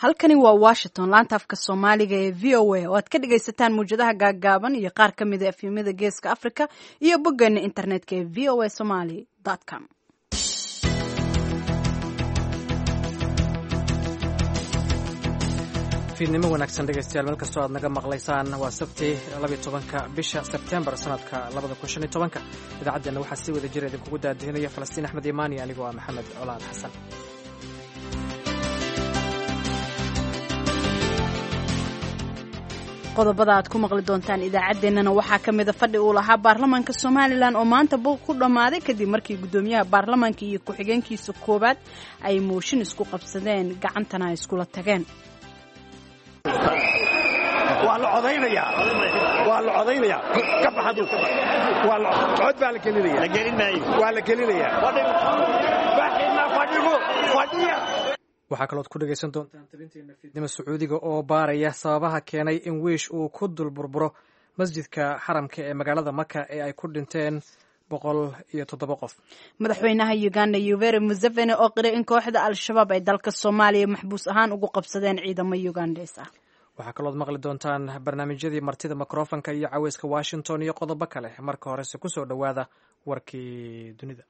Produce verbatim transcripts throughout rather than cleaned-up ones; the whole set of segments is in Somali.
halkani waa Washington laanta afka Soomaaliga ee V O A oo aad ka dhagaysataan muujadaha gaagaaban iyo qaar ka mid ah efemyada Geeska Afrika iyo boggeena internetka ee v o a somali dot com. fiidnimo wanaagsan dhegaystayaal meel kastoo aad naga maqlaysaan waa sabti labiyo tobanka bisha Sebtembar sanadka labada kun shan iyo tobanka idaacaddeena waxaa si wada jira idinkugu daadihinaya Falastiin Axmed Imaani anigoo ah Maxamed Colaad Xasan. qodobada aad ku maqli doontaan idaacadeennana waxaa ka mid a fadhi uu lahaa baarlamaanka Soomaaliland oo maanta buuq ku dhamaaday kadib markii gudoomiyaha baarlamaanka iyo ku-xigeenkiisa koobaad ay mooshin isku qabsadeen gacantana ay iskula tageen. waa la codaynaya waa la codaynaya ka baxadu waa la cod baa la gelinaya la gelinay waa la gelinaya waxina fadhigo fadhiya waxaa kaloo ku dhagaysan doontaan tabinteena fiidnimo Sacuudiga oo baaraya sababaha keenay in wiish uu ku dul burburo masjidka xaramka ee magaalada Maka ee ay ku dhinteen boqol iyo toddoba qof. madaxweynaha Uganda Yoweri Museveni oo qiray in kooxda Al-Shabaab ay dalka Soomaaliya maxbuus ahaan ugu qabsadeen ciidamo Ugandese ah. waxaa kaloo maqli doontaan barnaamijyadii martida mikrofonka iyo caweyska Washington iyo qodobo kale marka horese ku soo dhawaada warkii dunida.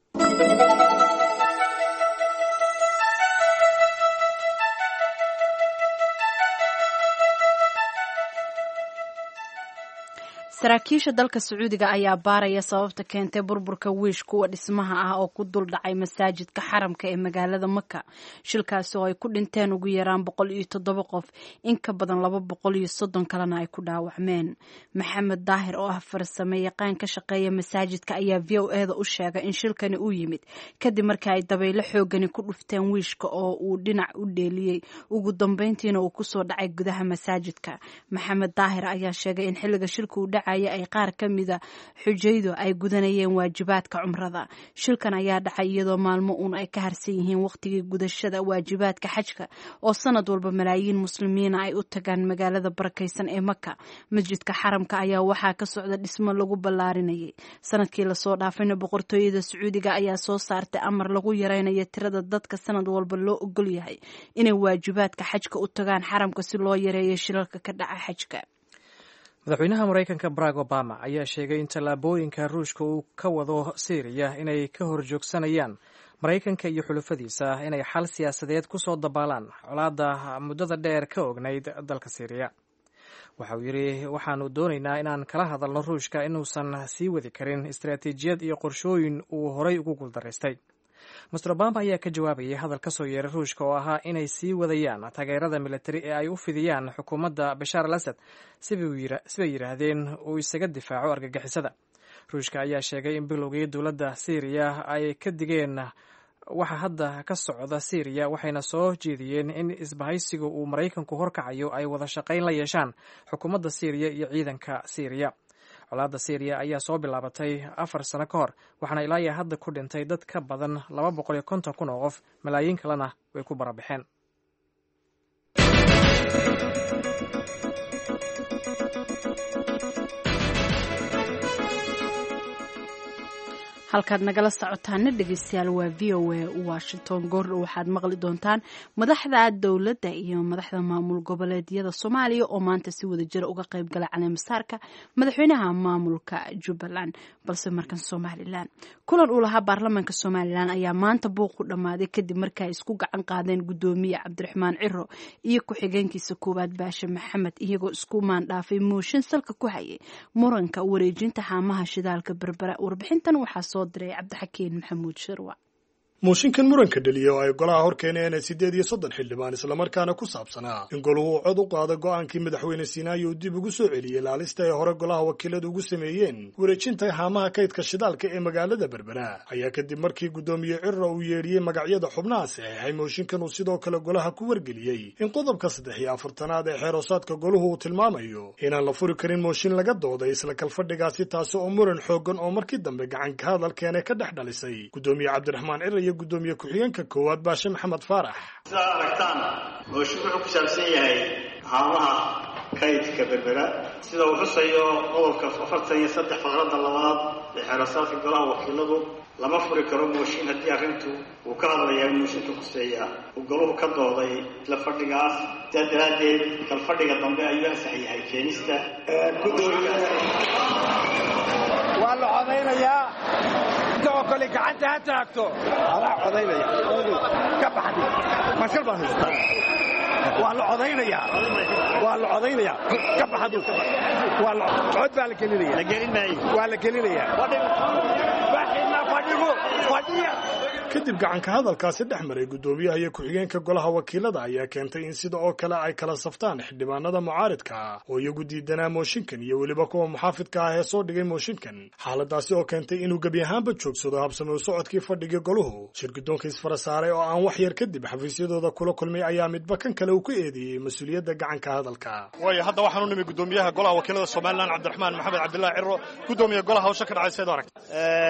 saraakiisha dalka Sacuudiga ayaa baaraya sababta keentay burburka wiish kuwa dhismaha ah oo ku dul dhacay masaajidka xaramka ee magaalada Maka. shilkaasi oo ay ku dhinteen ugu yaraan boqol iyo toddoba qof, in ka badan laba boqol iyo soddon kalena ay ku dhaawacmeen. Maxamed Daahir oo ah farsamo yaqaan ka shaqeeya masaajidka ayaa V O A da u sheegay in shilkani uu yimid kadib markii ay dabaylo xoogani ku dhufteen wiishka oo uu dhinac u dheeliyay, ugu dambeyntiina uu ku soo dhacay gudaha masaajidka. Maxamed Daahir ayaa sheegay in xilliga shilku uu ay qaar ka mida xujaydu ay gudanayeen waajibaadka cumrada. shilkan ayaa dhacay iyadoo maalmo uun ay ka harsan yihiin waqtigii gudashada waajibaadka xajka oo sanad walba malaayiin muslimiina ay u tagaan magaalada barakaysan ee Maka. masjidka xaramka ayaa waxaa ka socda dhismo lagu ballaarinayay. sanadkii lasoo dhaafayna boqortooyada Sacuudiga ayaa soo saartay amar lagu yareynayo tirada dadka sanad walba loo ogol yahay inay waajibaadka xajka u tagaan xaramka si loo yareeyo shilalka ka dhaca xajka. madaxweynaha Mareykanka Barack Obama ayaa sheegay in tallaabooyinka Ruushka uu ka wado Syria inay ka horjoogsanayaan Mareykanka iyo xulafadiisa inay xal siyaasadeed ku soo dabaalaan colaadda muddada dheer ka ognayd dalka Syria. waxa uu yiri waxaanu doonaynaa inaan kala hadalno Ruushka inuusan sii wadi karin istaraatiijiyad iyo qorshooyin uu horay ugu guuldareystay. Mister Obama ayaa ka jawaabayay hadal ka soo yeeray Ruushka oo ahaa inay sii wadayaan taageerada militari ee ay u fidiyaan xukuumadda Bashar al-Assad sibay yiraahdeen uu isaga difaaco argagixisada. Ruushka ayaa sheegay in bilowgii dowladda Syria ay ka digeen waxa hadda ka socda Syria waxayna soo jeediyeen in isbahaysiga uu Mareykanku horkacayo ay wada shaqayn la yeeshaan xukuumadda Syria iyo ciidanka Syria. colaadda Syria ayaa soo bilaabatay afar sano ka hor waxaana ilaa iyo hadda ku dhintay dad ka badan laba boqol iyo konton kun oo qof, malaayiin kalena way ku barabaxeen. halkaad nagala socotaana dhegeystayaal waa V O A Washington. goordhow waxaad maqli doontaan madaxda dowladda iyo madaxda maamul goboleedyada Soomaaliya oo maanta si wada jir uga qayb galay caleemasaarka madaxweynaha maamulka Jubbaland. balse markan Somaliland kulan uu lahaa baarlamaanka Somaliland ayaa maanta buuq ku dhamaaday kadib markii ay isku gacan qaadeen gudoomiye Cabdiraxmaan Ciro iyo ku-xigeenkiisa koobaad Baashe Maxamed iyagoo isku maandhaafay mooshin salka ku hayay muranka wareejinta haamaha shidaalka Berbera. warbixintan waxaa diray Cabdixakiin Maxamuud Shirwa. mooshinkan muranka dhaliya oo ay golaha hor keeneen sideed iyo soddon xildhibaan islamarkaana ku saabsanaa in goluhu uu cod u qaado go'aankii madaxweyne Sinaayo uu dib ugu soo celiyey laalista ay hore golaha wakiiladu ugu sameeyeen wareejinta haamaha kaydka shidaalka ee magaalada Berbera ayaa kadib markii gudoomiye Ciro uu yeeriyey magacyada xubnaha saxeexay mooshinkan uu sidoo kale golaha ku wargeliyey in qodobka saddex iyo afartanaad ee xeeroosaadka goluhu uu tilmaamayo inaan la furi karin mooshin laga dooday isla kalfadhigaasi taasi oo muran xoogan oo markii dambe gacan ka hadalkeena ka dhex dhalisay gudoomiye Cabdiraxmaan Ciro gudoomiye ku-xigeenka koowaad Baashe Maxamed Faarax. sidaa aragtaan mooshin wuxuu ku saabsan yahay haamaha kaydka Berbera sida uu xusayo qodobka afartan iyo saddex faqradda labaad ee xeerasaadka golaha wakiiladu lama furi karo mooshin haddii arrintu uu ka hadlayaa mooshinka khuseeya uu goluhu ka dooday isla fadhigaas sidaa daraaddeed kal fadhiga dambe ayuu ansax yahay keenista waa la codaynayaa intoo kale gacanta ha taagto alaa codaynaya ka baxdi maskal baa haystaa waa la codaynayaa waa la codaynayaa ka baxdu waa la cod baa la gelinaya la gelin maayo waa la gelinayaa baxina fadhigu fadhiya kadib gacanka hadalkaasi dhex maray guddoomiyaha iyo ku-xigeenka golaha wakiilada ayaa keentay in sida oo kale ay kala saftaan xildhibaanada mucaaridka ah oo iyagu diidanaa mooshinkan iyo weliba kuwa muxaafidka ah ee soo dhigay mooshinkan xaaladaasi oo keentay inuu gebi ahaanba joogsado habsami u socodkii fadhigii goluhu shirgudoonka isfara saaray oo aan wax yar kadib xafiisyadooda kula kulmay ayaa midba kan kale uu ku eedeeyey mas-uuliyadda gacanka hadalka waayo hadda waxaan u nimi guddoomiyaha golaha wakiilada somalilan cabdiraxmaan maxamed cabdilaahi ciro guddoomiye golaha hawsha ka dhacay seed aragta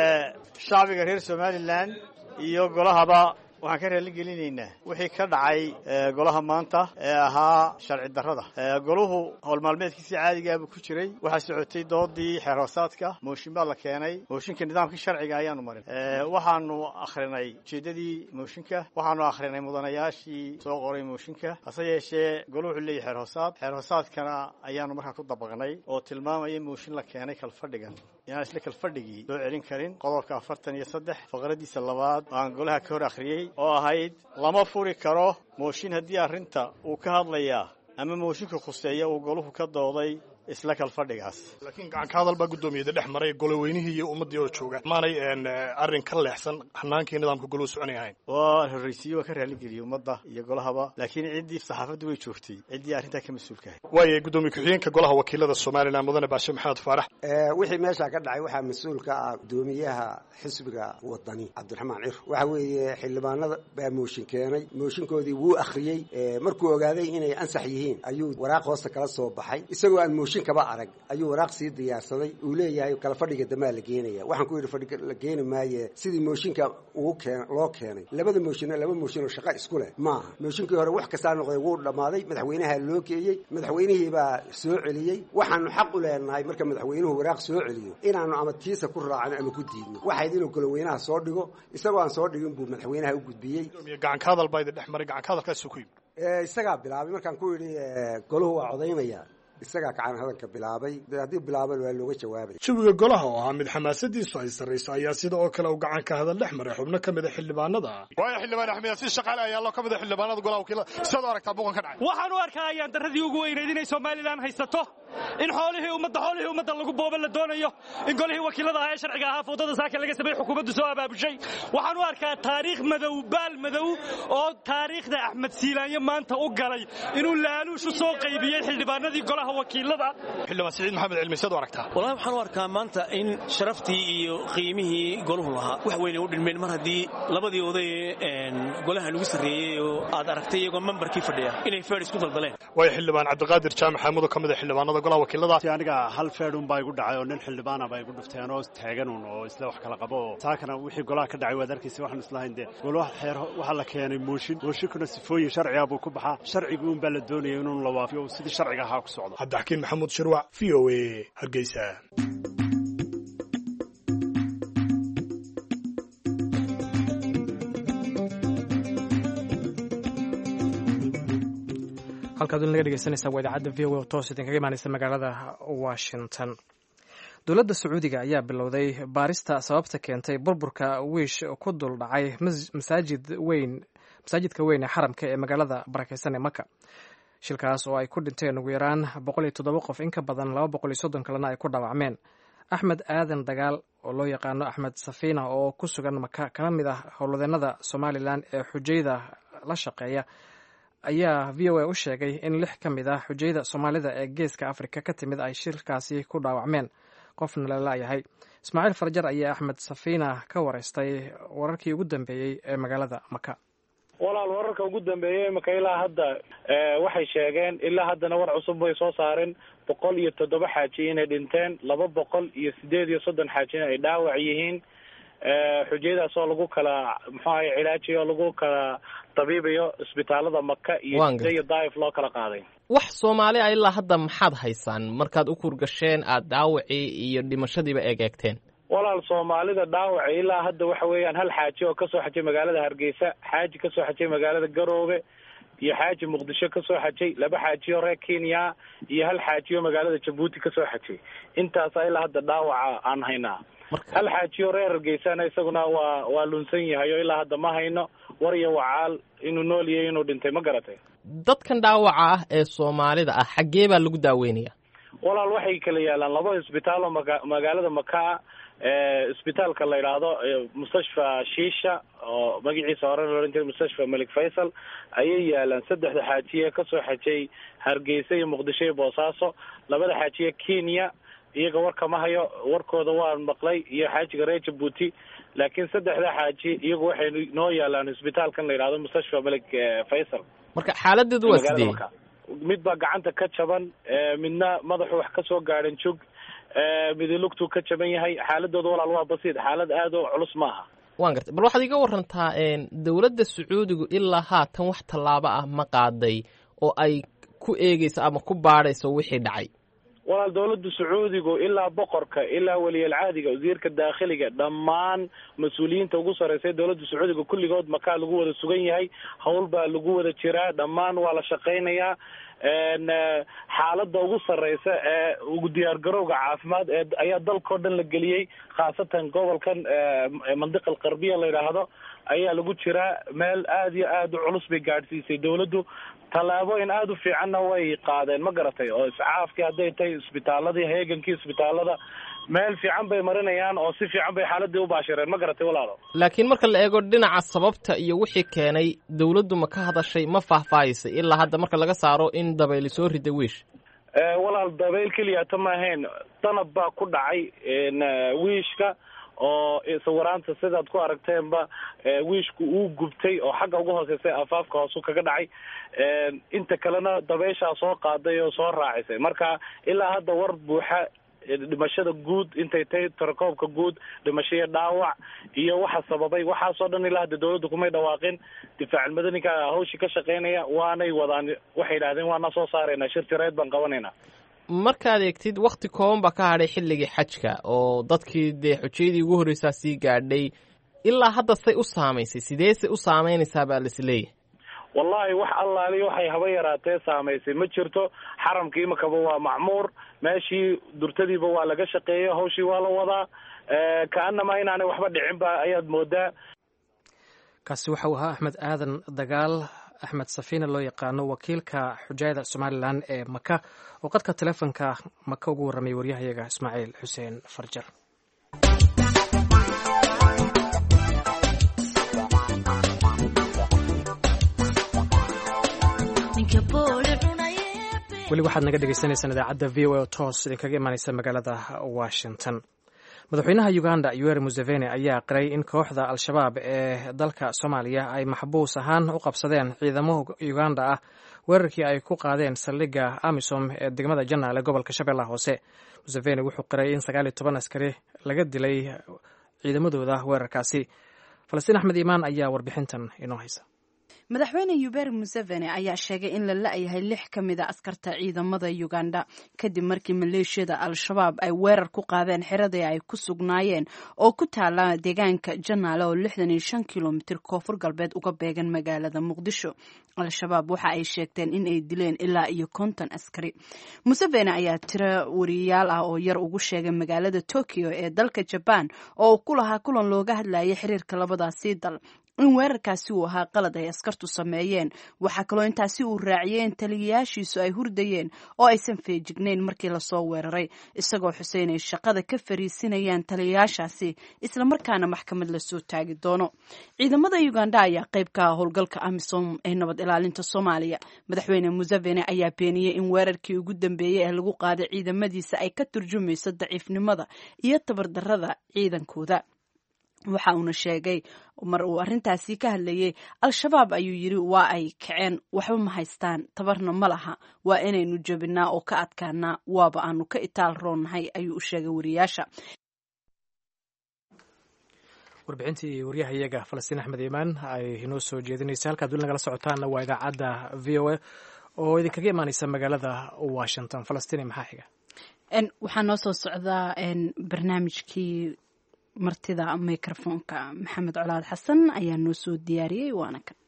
shacbiga reer somalilan iyo golahaba waxaan ka raali gelinaynaa wixii ka dhacay golaha maanta ee ahaa sharci darrada goluhu howl maalmeedkiisii caadigaabuu ku jiray waxaa socotay doodii xeerhoosaadka mooshin baa la keenay mooshinka nidaamkii sharciga ayaanu marin waxaanu akhrinay ujeeddadii mooshinka waxaanu akhrinay mudanayaashii soo qoray mooshinka hase yeeshee goluhu wuxuu leeyahy xeerhoosaad xeerhoosaadkana ayaanu markaa ku dabaqnay oo tilmaamaya mooshin la keenay kalfadhigan inaan isla kalfadhigii soo celin karin qodobka afartan iyo saddex faqradiisa labaad aan golaha ka hor akhriyey oo ahayd lama furi karo mooshin haddii arrinta uu ka hadlayaa ama mooshinka khuseeya uu goluhu ka dooday isla kalfadhigaas laakiin gacanka hadal baa guddoomiyada dhex maray golaweynihii iyo ummaddii oo jooga maanay arrin ka leexsan hanaankii nidaamka goluhu soconay ahayn waa horraysiiye waa ka raaligeliyey ummadda iyo golahaba laakiin ciddii saxaafaddu way joogtay ciddii arrintaa ka mas-uulkahay waaye guddoomiye ku-xigeenka golaha wakiilada somalilan mudane baashe maxamed faarax wixii meeshaa ka dhacay waxaa mas-uul ka ah guddoomiyaha xisbiga wadani cabdiraxmaan cir waxa weeye xildhibaanada baa mooshin keenay mooshinkoodii wuu akhriyey markuu ogaaday inay ansax yihiin ayuu waraaq hoosta kala soo baxay isagoo aan mooshin kaba arag ayuu waraaq sii diyaarsaday uu leeyahay kala fadhiga damaa la geenaya waxaan ku yidhi fadhiga la geeni maaye sidii mooshinka ugu keen loo keenay labada mooshinna laba mooshin oo shaqo isku leh maaha mooshinkii hore wax kastaa noqday wuu dhammaaday madaxweynaha loo geeyey madaxweynihii baa soo celiyey waxaanu xaq u leenahay marka madaxweynuhu waraaq soo celiyo inaanu ama tiisa ku raacno ama ku diidno waxayd inuu goloweynaha soo dhigo isagoo aan soo dhigin buu madaxweynaha u gudbiyey gacanka hadal baa idin dhex maray gacanka hadalkaas ku yimid isagaa bilaabay markaan ku yidhi goluhu waa codaynaya isagaa gacan hadalka bilaabay haddii bilaabana waa looga jawaabay jawiga golaha oo ahaa mid xamaasadiisu ay sarrayso ayaa sida oo kale uu gacanka hadal dhex maray xubno ka mida xildhibaanada waayo xildhibaan axmed si shaqaale ayaa loo ka mida xildhibaanada golaha wakiilada sidaad u aragtaa buuqan ka dhacay waxaan u arkaa ayaan darradii ugu weynayd inay somalilan haysato in xoolihii ummadda xoolihii ummadda lagu booba la doonayo in golihii wakiilada ahaa ee sharciga ahaa foodada saaka laga sameeyey xukuumaddu soo abaabushay waxaan u arkaa taariikh madow baal madow oo taariikhda axmed siilaanyo maanta u galay inuu laaluush u soo qaybiyey xildhibaanadii golaha wakiilada xildhibaan siciid maxamed cilmi sidaad u aragtaa wallahi waxaan u arkaa maanta in sharaftii iyo qiimihii goluhu lahaa wax weyn u dhilmeen mar haddii labadii oday golaha lagu sarreeyey oo aad aragtay iyagoo membarkii fadhiya inay feer isku daldaleen waayo xildhibaan cabdiqaadir jaamac xamuud oo ka mid ah xildhibaanada golaha wakiilada aniga hal feedhun baa igu dhacay oo nin xildhibaana baa igu dhufteen oo taaganun oo isla wax kala qabo oo saakana wixii golaha ka dhacay waad arkaysa waxaan islahayn dee golaha xeer waxaa la keenay mooshin mooshinkuna sifooyin sharciga buu ku baxaa sharcigii un baa la doonaya inuu la waafiyo sidii sharciga ahaa ku socdo cabdixakiin maxamuud shirwac v o a hargeysa halkaad naga dhegeysanaysaa waa idaacadda v o a oo toos idinkaga imaanaysa magaalada washington dowladda sacuudiga ayaa bilowday baarista sababta keentay burburka wiish ku dul dhacay masaajid weyn masaajidka weyn ee xaramka ee magaalada barakeysan ee maka shilkaas oo ay ku dhinteen ugu yaraan boqol iyo toddoba qof in ka badan laba boqol iyo soddon kalena ay ku dhaawacmeen axmed aadan dagaal oo loo yaqaano axmed safiina oo ku sugan maka kana mid ah howlwadeennada somalilan ee xujayda la shaqeeya ayaa v o a u sheegay in lix ka mid ah xujayda soomaalida ee geeska afrika ka timid ay shirkaasi ku dhaawacmeen qofna la laayahay ismaaciil farjar ayaa axmed safiina ka wareystay wararkii ugu dambeeyey ee magaalada maka walaal wararka ugu dambeeyey imaka ilaa hadda waxay sheegeen ilaa haddana war cusub bay soo saareen boqol iyo toddoba xaaji inay dhinteen laba boqol iyo sideed iyo soddon xaajina ay dhaawac yihiin xujayadaas oo lagu kala muxuu ahay cilaajiyo lagu kala tabiibayo isbitaalada maka iyo iyo daaif loo kala qaaday wax soomaali ah ilaa hadda maxaad haysaan markaad u kurgasheen aad dhaawacii iyo dhimashadiiba egeegteen walaal soomaalida dhaawaca ilaa hadda waxa weeyaan hal xaaji oo kasoo xajay magaalada Hargeysa, xaaji kasoo xajay magaalada Garoowe iyo xaaji Muqdisho kasoo xajay, laba xaaji oo reer Kenya iyo hal xaaji oo magaalada Djibouti kasoo xajay. intaas ilaa hadda dhaawaca aan haynaa. hal xaaji oo reer Hargeysa isaguna waa waa lunsan yahay oo ilaa hadda ma hayno war iyo wacaal inuu nool yahay inuu dhintay ma garatay. dadkan dhaawaca ah ee Soomaalida ah xagee baa lagu daaweynaya? walaal waxay kala yaalaan laba isbitaal oo magaalada Maka ee isbitaalka la yiraahdo mustashfa Shiisha oo magaciisa hore loo oran jiray mustashfa Malik Faisal ayay yaalaan saddexda xaaji ee ka soo xajay Hargeysa iyo Muqdisho iyo Boosaaso. labada xaaji ee Kenya iyaga warka ma hayo, warkooda waan maqlay iyo xaajiga reer Djibouti, laakiin saddexda xaaji iyagu waxay noo yaalaan isbitaalkan la yiraahdo mustashfa Malik Faisal. marka xaaladeedu waa sidee? mid baa gacanta ka jaban, midna madaxu wax ka soo gaadhan jug, mid lugtu ka jaban yahay. xaaladooda walaal waa basiid, xaalad aad u culus maaha. waan gartay. bal waxaad iga warantaa dawladda Sacuudigu ilaa haatan wax tallaabo ah ma qaaday oo ay ku eegayso ama ku baadhayso wixii dhacay? walaal dawladda Sacuudigu ilaa boqorka ilaa waliyal caadiga wasiirka daakhiliga dhammaan mas'uuliyiinta ugu sareysay dawladda Sacuudiga kulligood Maka lagu wada sugan yahay, hawl baa lagu wada jiraa, dhammaan waa la shaqeynayaa. een xaaladda ugu sareysa ee ugu diyaar garowga caafimaad ee ayaa dalka oo dhan la geliyay, khaasatan gobolkan mandiqal qarbiya la yiraahdo ayaa lagu jiraa. meel aad iyo aad u culus bay gaadhsiisay dawladdu, tallaabooyin aad u fiicanna way qaadeen ma garatay, oo iscaafkii hadday tahay isbitaaladii, heegankii isbitaalada meel fiican bay marinayaan oo si fiican bay xaaladii u baashireen ma garatay walaalo. laakiin marka la eego dhinaca sababta iyo wixii keenay dawladdu ma ka hadashay, ma faahfaahisay ilaa hadda marka laga saaro in dabayl soo riday wiish? ee walaal dabayl kaliya ma ahayn, danab baa ku dhacay in wiishka oo sawiraanta sidaad ku aragteenba wiishku uu gubtay oo xagga ugu hooseysay afaafka hoosu kaga dhacay. inta kalena dabayshaa soo qaaday oo soo raacisay. marka ilaa hadda war buuxa dhimashada guud intay tahay tirakoobka guud, dhimashada dhaawac iyo waxa sababay waxaasoo dhan ilaa hadda dawladdu kumay dhawaaqin. difaac madaniga hawshi ka shaqeynaya waanay wadaan, waxay yidhaahdeen waana soo saarayna shir tireed baan qabanayna. markaad eegtid wakti kooban baa ka hadhay xilligii xajka oo dadkii dee xujayadii ugu horreysaa sii gaadhay, ilaa hadda say u saamaysay, sidee se u saamaynaysaa baa laisleeyahay? wallahi wax allaali waxay haba yaraatee saamaysay ma jirto. xaramkii imakaba waa macmuur, meeshii durtadiiba waa laga shaqeeyo, hawshii waa la wadaa, kaanama inaanay waxba dhicin ba ayaad moodaa. kaasi waxau ahaa Axmed Aadan Dagaal, Axmed Safiina loo yaqaano, wakiilka xujayada Somalilan ee Maka, oo qadka teleefonka Maka ugu warramay waryahayaga Ismaaciil Xuseen Farjar. weli waxaad naga dhegeysaneysaan idaacadda v o a oo toos idinkaga imaaneysa magaalada Washington. madaxweynaha Uganda Yoweri Museveni ayaa qiray in kooxda Al-Shabaab ee dalka Soomaaliya ay maxbuus ahaan u qabsadeen ciidamo Uganda ah weerarkii ay ku qaadeen saldhigga AMISOM ee degmada Janaale gobolka Shabeellaha Hoose. Museveni wuxuu qiray in sagaal iyo toban askari laga dilay ciidamadooda weerarkaasi. Falastiin Axmed Iimaan ayaa warbixintan inoo haysa. madaxweyne Yoweri Museveni ayaa sheegay in la la'yahay lix ka mid a askarta ciidamada Uganda kadib markii maleeshiyada Al-Shabaab ay weerar ku qaadeen xiradii ay ku sugnaayeen oo ku taala deegaanka Janaale oo lixdan iyo shan kiiloomitir koonfur galbeed uga beegan magaalada Muqdisho. Al-Shabaab waxa ay sheegteen in ay dileen ilaa iyo konton askari. Museveni ayaa tiro wariyaal ah oo yar ugu sheegay magaalada Tokyo ee dalka Japan oo ku lahaa kulan looga hadlayay xiriirka labadaasi dal in weerarkaasi uu ahaa qalad ay askartu sameeyeen. waxaa kaloo intaasi uu raaciyay in taliyayaashiisu ay hurdayeen oo aysan feejignayn markii lasoo weeraray, isagoo xuseyn ay shaqada ka fariisinayaan taliyayaashaasi islamarkaana maxkamad lasoo taagi doono. ciidamada Uganda ayaa qayb ka ah howlgalka AMISOM ee nabad ilaalinta Soomaaliya. madaxweyne Museveni ayaa beeniyey in weerarkii ugu dambeeyey ee lagu qaaday ciidamadiisa ay ka turjumayso daciifnimada iyo tabardarrada ciidankooda. waxa uuna sheegay mar uu arrintaasi ka hadlayay, Al-Shabaab ayuu yiri waa ay kaceen, waxba ma haystaan, tabarna ma laha, waa inaynu jabinaa oo ka adkaanaa, waaba aanu ka itaal roonnahay ayuu u sheegay wariyaasha. warbixintii waryahayaga Falastiin Axmed Iimaan ay inoo soo jeedinaysa. halkaad weli nagala socotaana waa idaacadda v o a oo idinkaga imaaneysa magaalada Washington. Falastiin maxaa xiga? waxaa noo soo socdaa barnaamijkii martida microfonka maxamed colaad xasan ayaa noo soo diyaariyey waana kan.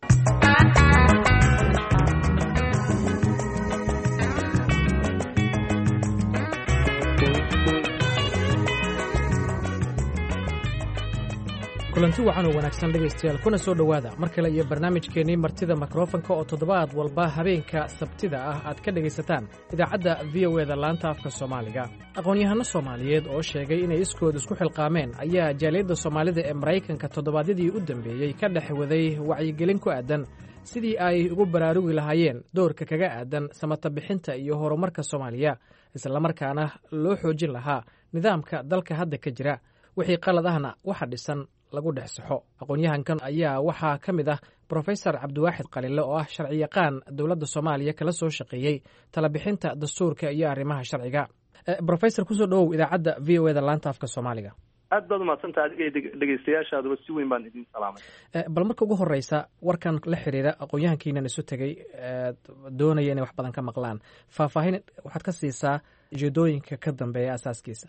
kulanti wacan oo wanaagsan dhegaystayaal kuna soo dhowaada mar kale iyo barnaamijkeennii martida mikrofonka oo toddobaad walba habeenka sabtida ah aad ka dhegaysataan idaacadda v o eda laanta afka soomaaliga. aqoon-yahano soomaaliyeed oo sheegay inay iskood isku xilqaameen ayaa jaaliyadda soomaalida ee maraykanka toddobaadyadii u dambeeyey ka dhex waday wacyigelin ku aadan sidii ay ugu baraarugi lahaayeen doorka kaga aadan samata bixinta iyo horumarka soomaaliya, islamarkaana loo xoojin lahaa nidaamka dalka hadda ka jira. wixii qalad ahna waxa dhisan lagu dhex saxo. aqoon-yahankan ayaa waxaa ka mid ah brofesor cabdiwaaxid qalile oo ah sharci yaqaan dowladda soomaaliya kala soo shaqeeyey talabixinta dastuurka iyo arrimaha sharciga. brofesor kusoo dhowow idaacadda v o eda laanta afka soomaaliga. aad baad umaadsantaha adiga dhegeystayaashaaduba si weyn baan idin salaamay. bal marka ugu horeysa warkan la xiriira aqoon-yahankiinan isu tegey doonaya inay wax badan ka maqlaan, faahfaahin waxaad ka siisaa ujeedooyinka ka dambeeya asaaskiisa.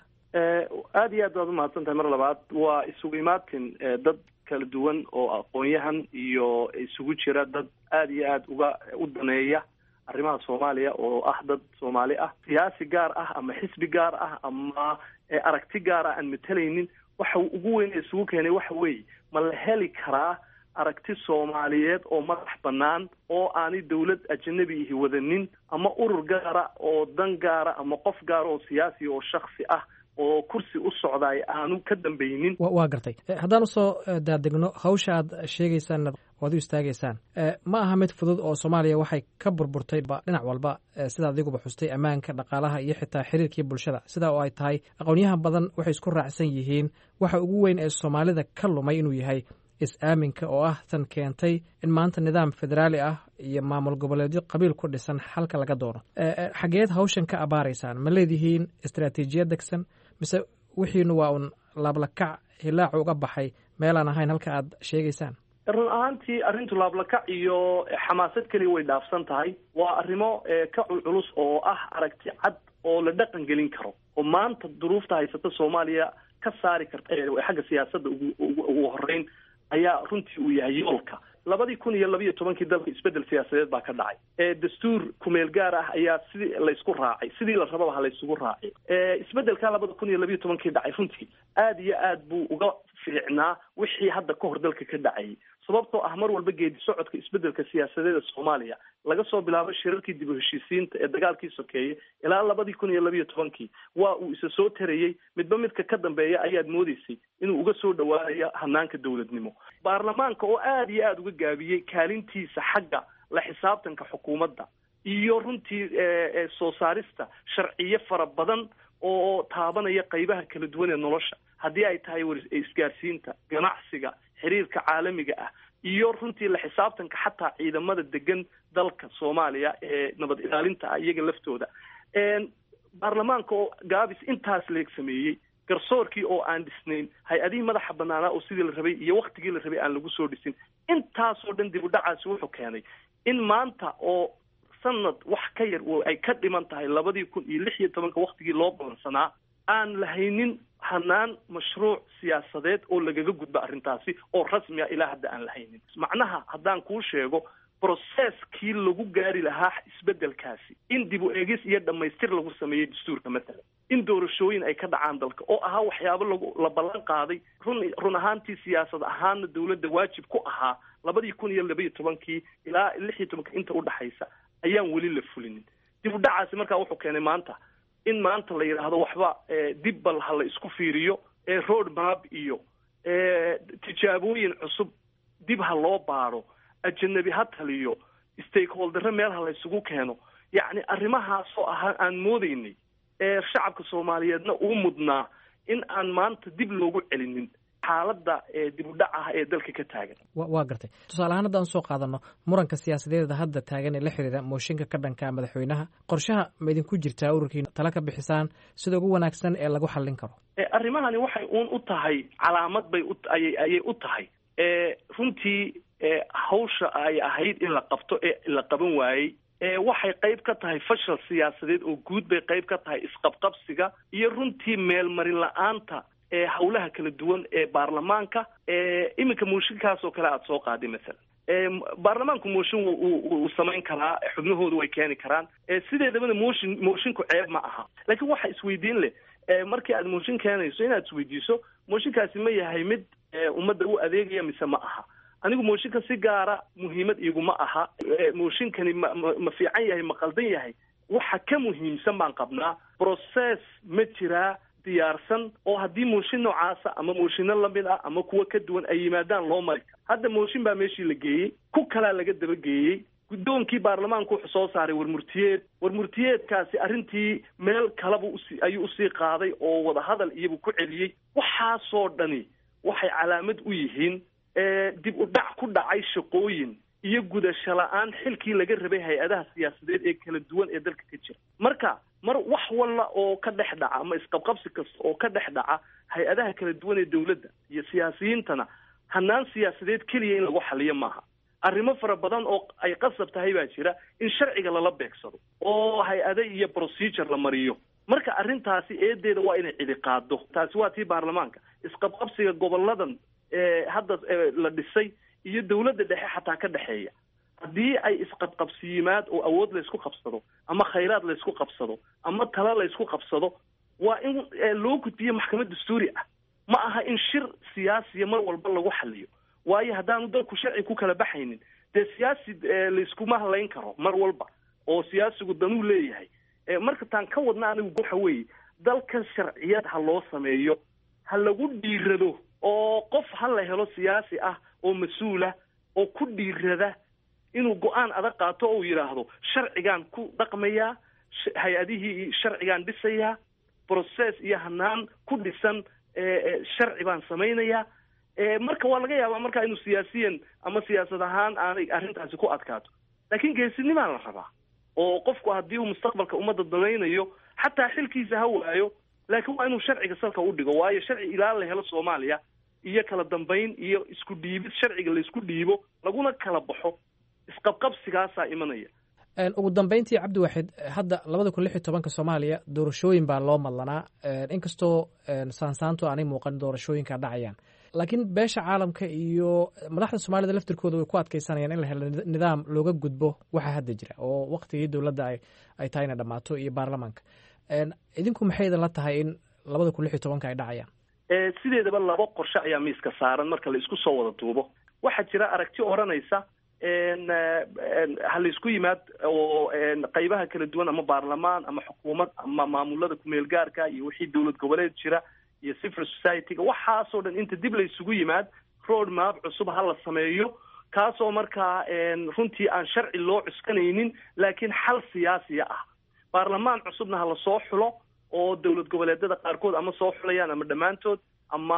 aada iyo aad baad umahadsan tahay mar labaad. waa isugu imaatin dad kala duwan oo aqoon-yahan iyo isugu jira dad aada iyo aada uga u daneeya arrimaha soomaaliya oo ah dad soomaali ah, siyaasi gaar ah ama xisbi gaar ah ama aragti gaar ah aan matalaynin. waxa ugu weyn ee isugu keenay waxa weeye ma la heli karaa aragti soomaaliyeed oo madax bannaan oo aanay dawlad ajanabi ihi wadanin, ama urur gaara oo dan gaara ama qof gaara oo siyaasi oo shaksi ah oo kursi u socdaay aanu ka dambaynin. waa gartay. haddaan usoo daadegno hawsha aad sheegaysaan oad u istaagaysaan, ma aha mid fudud oo soomaaliya waxay ka burburtay dhinac walba, sida adiguba xustay ammaanka, dhaqaalaha iyo xitaa xiriirkii bulshada. sidaa oo ay tahay aqoon-yahan badan waxay isku raacsan yihiin waxa ugu weyn ee soomaalida ka lumay inuu yahay is-aaminka oo ah tan keentay in maanta nidaam federaali ah iyo maamul goboleedyo qabiil ku dhisan xalka laga doono. xageed hawshan ka abaaraysaan? ma leedihiin istaraatiijiyad degsan mise wixiinu waa un laablakac hilaacu uga baxay meelaan ahayn halka aad sheegaysaan? run ahaantii arrintu laablakac iyo xamaasad keliya way dhaafsan tahay. waa arrimo ka culculus oo ah aragti cad oo la dhaqan gelin karo oo maanta duruufta haysata soomaaliya ka saari karta xagga siyaasadda ugu horeyn ayaa runtii uu yahay yoolka. labadii kun iyo labiiyo tobankii dalka isbedel siyaasadeed baa ka dhacay. dastuur kumeel gaar ah ayaa sidii laysku raacay, sidii la rababa ha laysugu raacay. isbedelka labada kun iyo labiiyo tobankii dhacay runtii aada iyo aad buu uga fiicnaa wixii hadda ka hor dalka ka dhacayay, sababtoo ah mar walba geedi socodka isbedelka siyaasadeeda soomaaliya laga soo bilaabo shirarkii dib u heshiisiinta ee dagaalkii sokeeye ilaa labadii kun iyo labiiyo tobankii waa uu isa soo tarayey. midba midka ka dambeeya ayaad moodeysay inuu uga soo dhawaanayo hanaanka dowladnimo. baarlamaanka oo aada iyo aada uga gaabiyey kaalintiisa xagga la xisaabtanka xukuumadda iyo runtii soo saarista sharciyo fara badan oo taabanaya qaybaha kala duwan ee nolosha, haddii ay tahay isgaarsiinta, ganacsiga, xiriirka caalamiga ah iyo runtii la xisaabtanka xataa ciidamada degan dalka soomaaliya ee nabad ilaalinta ah iyaga laftooda. baarlamaanka oo gaabis intaas leeg sameeyey, garsoorkii oo aan dhisnayn, hay-adihii madaxa banaanaa oo sidii la rabay iyo waktigii la rabay aan lagu soo dhisin. intaasoo dhan dib u dhacaasi wuxuu keenay in maanta oo sanad wax ka yar ay ka dhiman tahay labadii kun iyo lix iyo tobanka waktigii loo balansanaa aan lahaynin hanaan mashruuc siyaasadeed oo lagaga gudba arrintaasi oo rasmi ah ilaa hadda aan lahaynin. macnaha haddaan kuu sheego brocesskii lagu gaari lahaa isbedelkaasi in dib u eegis iyo dhammaystir lagu sameeyey dastuurka matalan, in doorashooyin ay ka dhacaan dalka oo ahaa waxyaabo lagu la ballan qaaday run run ahaantii siyaasad ahaana dawladda waajib ku ahaa labadii kun iyo labiiyo tobankii ilaa lix iyo tobanka inta udhaxaysa ayaan weli la fulinin. dib u dhacaasi markaa wuxuu keenay maanta in maanta la yidhaahdo waxba dib bal ha la isku fiiriyo, road map iyo tijaabooyin cusub dib ha loo baaro, ajanabi ha taliyo, stakeholdere meel ha la isugu keeno. yacni arrimahaasoo ahaa aan moodeynay ee shacabka soomaaliyeedna uu mudnaa in aan maanta dib loogu celinin xaaladda dib u dhac ah ee dalka ka taagan. waa gartay. tusaale ahaan haddaan soo qaadano muranka siyaasadeeda hadda taagan ee la xiriira mooshinka ka dhanka madaxweynaha, qorshaha ma idinku jirtaa ururkiina tala ka bixisaan sida ugu wanaagsan ee lagu xallin karo? arrimahani waxay uun u tahay calaamad bay ayay u tahay runtii hawsha ay ahayd in la qabto ee la qaban waayey. waxay qayb ka tahay fashal siyaasadeed oo guud bay qayb ka tahay isqabqabsiga iyo runtii meelmarin la-aanta hawlaha kala duwan ee baarlamaanka iminka mooshinkaas oo kale aada soo qaaday masalan baarlamaanku mooshin uu samayn karaa xubnahoodu way keeni karaan sideedabana mooshin moshinku ceeb ma aha laakiin waxa isweydiin leh markii aad mooshin keenayso inaad isweydiiso mooshinkaasi ma yahay mid ummadda u adeegaya mise ma aha anigu mooshinka si gaara muhiimad iguma aha mooshinkani ma ma fiican yahay ma qaldan yahay waxa ka muhiimsan baan qabnaa process ma jiraa diyaarsan oo haddii mooshin noocaasa ama mooshino lamid ah ama kuwa ka duwan ay yimaadaan loo mari karo hadda mooshin baa meeshii la geeyey ku kalaa laga dabageeyey guddoonkii baarlamaanku wuxuu soo saaray warmurtiyeed warmurtiyeedkaasi arrintii meel kaleba usi ayuu usii qaaday oo wadahadal iyagu ku celiyey waxaasoo dhani waxay calaamad u yihiin dib u dhac ku dhacay shaqooyin iyo gudasho la-aan xilkii laga rabay hay-adaha siyaasadeed ee kala duwan ee dalka ka jira marka mar wax walla oo ka dhex dhaca ama isqabqabsi kasta oo ka dhex dhaca hay-adaha kala duwan ee dawladda iyo siyaasiyiintana hanaan siyaasadeed keliya in lagu xaliyo maaha arrimo fara badan oo ay qasab tahay baa jira in sharciga lala beegsado oo hay-ade iyo procedure la mariyo marka arrintaasi eedeeda waa inay cidi qaado taasi waa tii baarlamaanka isqabqabsiga goboladan hadda la dhisay iyo dawladda dhexe xataa ka dhexeeya haddii ay isqabqabsiyimaad oo awood laysku qabsado ama khayraad laysku qabsado ama tala laysku qabsado waa in loo gudbiyo maxkamad dastuuri ah ma aha in shir siyaasiya mar walba lagu xaliyo waayo haddaanu dalku sharci ku kala baxaynin dee siyaasi layskuma halayn karo mar walba oo siyaasigu danuu leeyahay marka taan ka wadna anigu waxa weeye dalka sharciyad ha loo sameeyo ha lagu dhiirado oo qof ha la helo siyaasi ah oo mas-uula oo ku dhiirada inuu go-aan adag qaato oo yidhaahdo sharcigaan ku dhaqmayaa hay-adihii sharcigaan dhisayaa process iyo hanaan ku dhisan sharci baan samaynayaa marka waa laga yaabaa markaa inuu siyaasiyan ama siyaasad ahaan aanay arrintaasi ku adkaato laakiin geesinimaa la rabaa oo qofku haddii uu mustaqbalka ummadda danaynayo xataa xilkiisa ha waayo laakiin waa inuu sharciga salka u dhigo waayo sharci ilaa la helo soomaaliya iyo kala dambayn iyo isku dhiibid sharciga laysku dhiibo laguna kala baxo isqabqabsigaasaa imanaya ugu dambeyntii cabdiwaxid hadda labada kun lix iyo tobanka soomaaliya doorashooyin baa loo madlanaa inkastoo saansaantu aanay muuqan doorashooyinka dhacayaan laakiin beesha caalamka iyo madaxda soomaalida laftirkooda way ku adkeysanayaan in la helo nidaam looga gudbo waxa hadda jira oo waktigii dowladda ay tahay inay dhammaato iyo baarlamaanka idinku maxay idin la tahay in labada kun lix iyo tobanka ay dhacayaan sideedaba labo qorshe ayaa miiska saaran marka la isku soo wada duubo waxaa jira aragti odhanaysa ha la isku yimaad oo qaybaha kala duwan ama baarlamaan ama xukuumad ama maamulada kumeel gaarka iyo wixii dowlad goboleed jira iyo civil society-ga waxaasoo dhan inta dib la isugu yimaad road map cusub ha la sameeyo kaasoo markaa runtii aan sharci loo cuskanaynin laakiin xal siyaasiya ah baarlamaan cusubna ha la soo xulo oo dowlad goboleedyada qaarkood ama soo xulayaan ama dhammaantood ama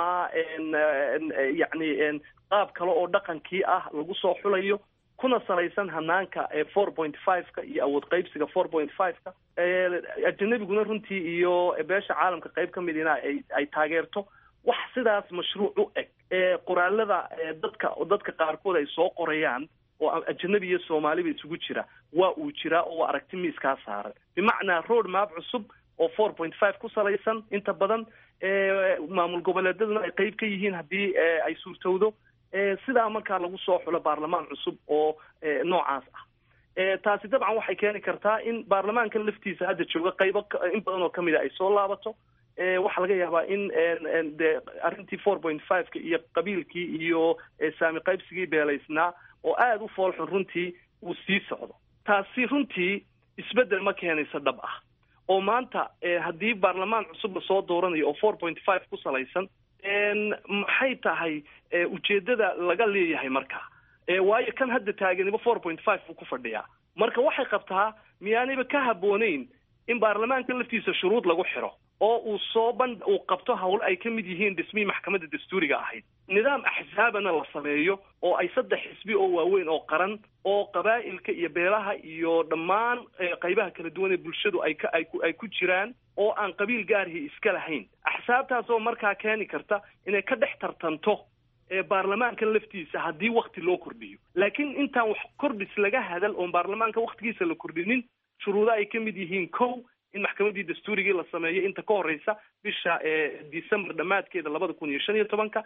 yacni qaab kale oo dhaqankii ah lagu soo xulayo kuna salaysan hanaanka four point five-ka iyo awood qaybsiga four point five-ka ajanabiguna runtii iyo beesha caalamka qayb ka midina ay ay taageerto wax sidaas mashruuc u eg qoraalada dadka dadka qaarkood ay soo qorayaan oo ajanabi iyo soomaaliba isugu jira waa uu jiraa oo aragti miiskaa saaran bimacnaa road map cusub oo four point five ku salaysan inta badan maamul goboleedyaduna ay qayb ka yihiin haddii ay suurtowdo sidaa markaa lagu soo xulo baarlamaan cusub oo noocaas ah taasi dabcan waxay keeni kartaa in baarlamaankan laftiisa hadda jooga qaybo in badan oo kamid a ay soo laabato waxaa laga yaabaa in de arrintii four point five-ka iyo qabiilkii iyo saami qaybsigii beelaysnaa oo aada u foolxun runtii uu sii socdo taasi runtii isbeddel ma keenayso dhab ah oo maanta haddii baarlamaan cusub lasoo dooranayo oo four point five ku salaysan maxay tahay ujeeddada laga leeyahay markaa waayo kan hadda taaganiba four point five buu ku fadhiyaa marka waxay qabtaa miyaanayba ka habbooneyn in baarlamaanka laftiisa shuruud lagu xiro oo uu soo ban uu qabto hawl ay ka mid yihiin dhismihii maxkamadda dastuuriga ahayd nidaam axsaabana la sameeyo oo ay saddex xisbi oo waaweyn oo qaran oo qabaa'ilka iyo beelaha iyo dhammaan qaybaha kala duwan ee bulshadu ay ka ay ku ay ku jiraan oo aan qabiil gaarihii iska lahayn axsaabtaas oo markaa keeni karta inay ka dhex tartanto baarlamaankan laftiisa haddii wakti loo kordhiyo laakiin intaan wax kordhis laga hadal oon baarlamaanka waktigiisa la kordhinin shuruudo ay ka mid yihiin kow in maxkamaddii dastuurigii la sameeyo inta ka horeysa bisha december dhammaadkeeda labada kun iyo shan iyo tobanka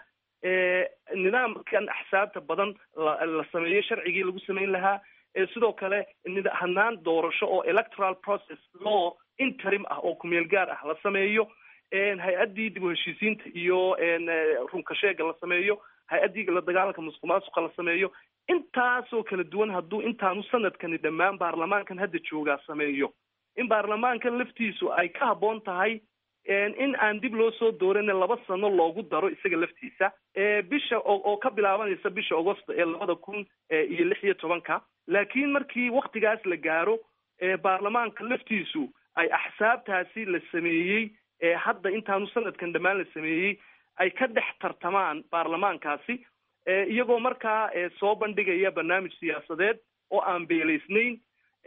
nidaamkan axsaabta badan la sameeyo sharcigii lagu samayn lahaa sidoo kale hanaan doorasho oo electoral process law interim ah oo kumeel gaar ah la sameeyo hay-addii dib u heshiisiinta iyo runka sheega la sameeyo hay-addii la dagaalanka musuq maasuqa la sameeyo intaasoo kala duwan hadduu intaanu sanadkani dhammaan baarlamaankan hadda joogaa sameeyo in baarlamaankan laftiisu ay ka habboon tahay in aan dib loo soo dooran laba sano loogu daro isaga laftiisa bisha oo ka bilaabanaysa bisha augosto ee labada kun iyo lix iyo tobanka laakiin markii waktigaas la gaaro baarlamaanka laftiisu ay axsaabtaasi la sameeyey hadda intaanu sanadkan dhammaan la sameeyey ay ka dhex tartamaan baarlamaankaasi iyagoo markaa soo bandhigaya barnaamij siyaasadeed oo aan beelaysnayn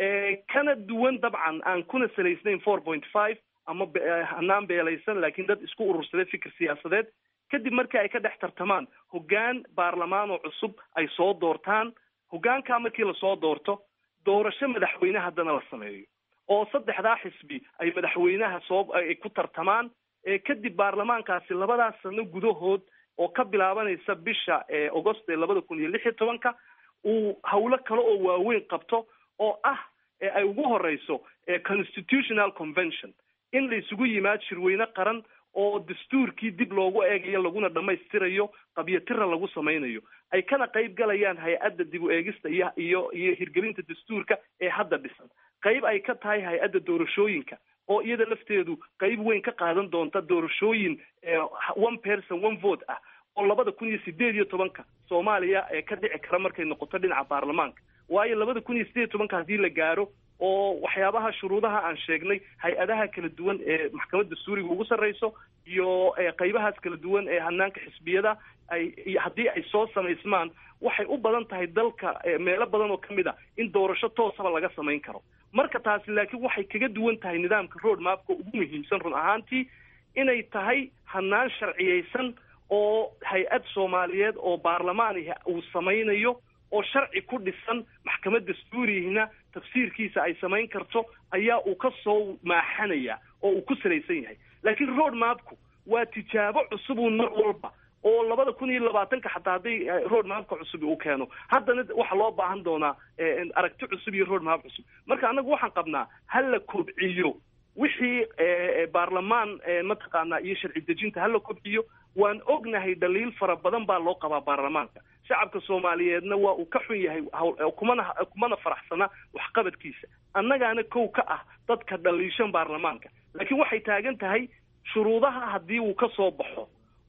kana duwan dabcan aan kuna salaysnayn four point five ama hanaan beelaysan laakiin dad isku urursaday fikir siyaasadeed kadib markii ay ka dhex tartamaan hoggaan baarlamaan oo cusub ay soo doortaan hoggaankaa markii lasoo doorto doorasho madaxweyne haddana la sameeyo oo saddexdaa xisbi ay madaxweynaha soo ay ku tartamaan kadib baarlamaankaasi labadaas sano gudahood oo ka bilaabanaysa bisha augost ee labada kun iyo lix iyo tobanka uu hawlo kale oo waaweyn qabto oo ah ay ugu horeyso constitutional convention in la isugu yimaad shirweyne qaran oo dastuurkii dib loogu eegayo laguna dhammaystirayo qabyatira lagu samaynayo ay kana qayb galayaan hay-adda dib u eegista iyo iyo iyo hirgelinta dastuurka ee hadda dhisan qayb ay ka tahay hay-adda doorashooyinka oo iyada lafteedu qayb weyn ka qaadan doonta doorashooyin one person one vote ah oo labada kun iyo sideed iyo tobanka soomaaliya ka dhici kara markay noqoto dhinaca baarlamaanka waayo labada kun iyo sideed iyo tobanka haddii la gaaro oo waxyaabaha shuruudaha aan sheegnay hay-adaha kala duwan ee maxkamadda dastuuriga ugu sarreyso iyo qaybahaas kala duwan ee hanaanka xisbiyada ay haddii ay soo samaysmaan waxay u badan tahay dalka meelo badan oo kamid a in doorasho toosaba laga samayn karo marka taasi laakiin waxay kaga duwan tahay nidaamka road mapka ugu muhiimsan run ahaantii inay tahay hanaan sharciyeysan oo hay-ad soomaaliyeed oo baarlamaan uu samaynayo oo sharci ku dhisan maxkamad dastuurihina tafsiirkiisa ay samayn karto ayaa uu ka soo maaxanaya oo uu ku salaysan yahay laakiin road mapku waa tijaabo cusub uu mar walba oo labada kun iyo labaatanka xataa hadday road mapka cusub uu keeno haddana waxaa loo baahan doonaa aragti cusub iyo road map cusub marka annagu waxaan qabnaa hala kobciyo wixii baarlamaan mataqaanaa iyo sharci dejinta hala kobciyo waan ognahay dhaliil fara badan baa loo qabaa baarlamaanka shacabka soomaaliyeedna waa uu ka xun yahay kumana kumana faraxsana waxqabadkiisa annagaana kow ka ah dadka dhaliishan baarlamaanka laakiin waxay taagan tahay shuruudaha haddii uu ka soo baxo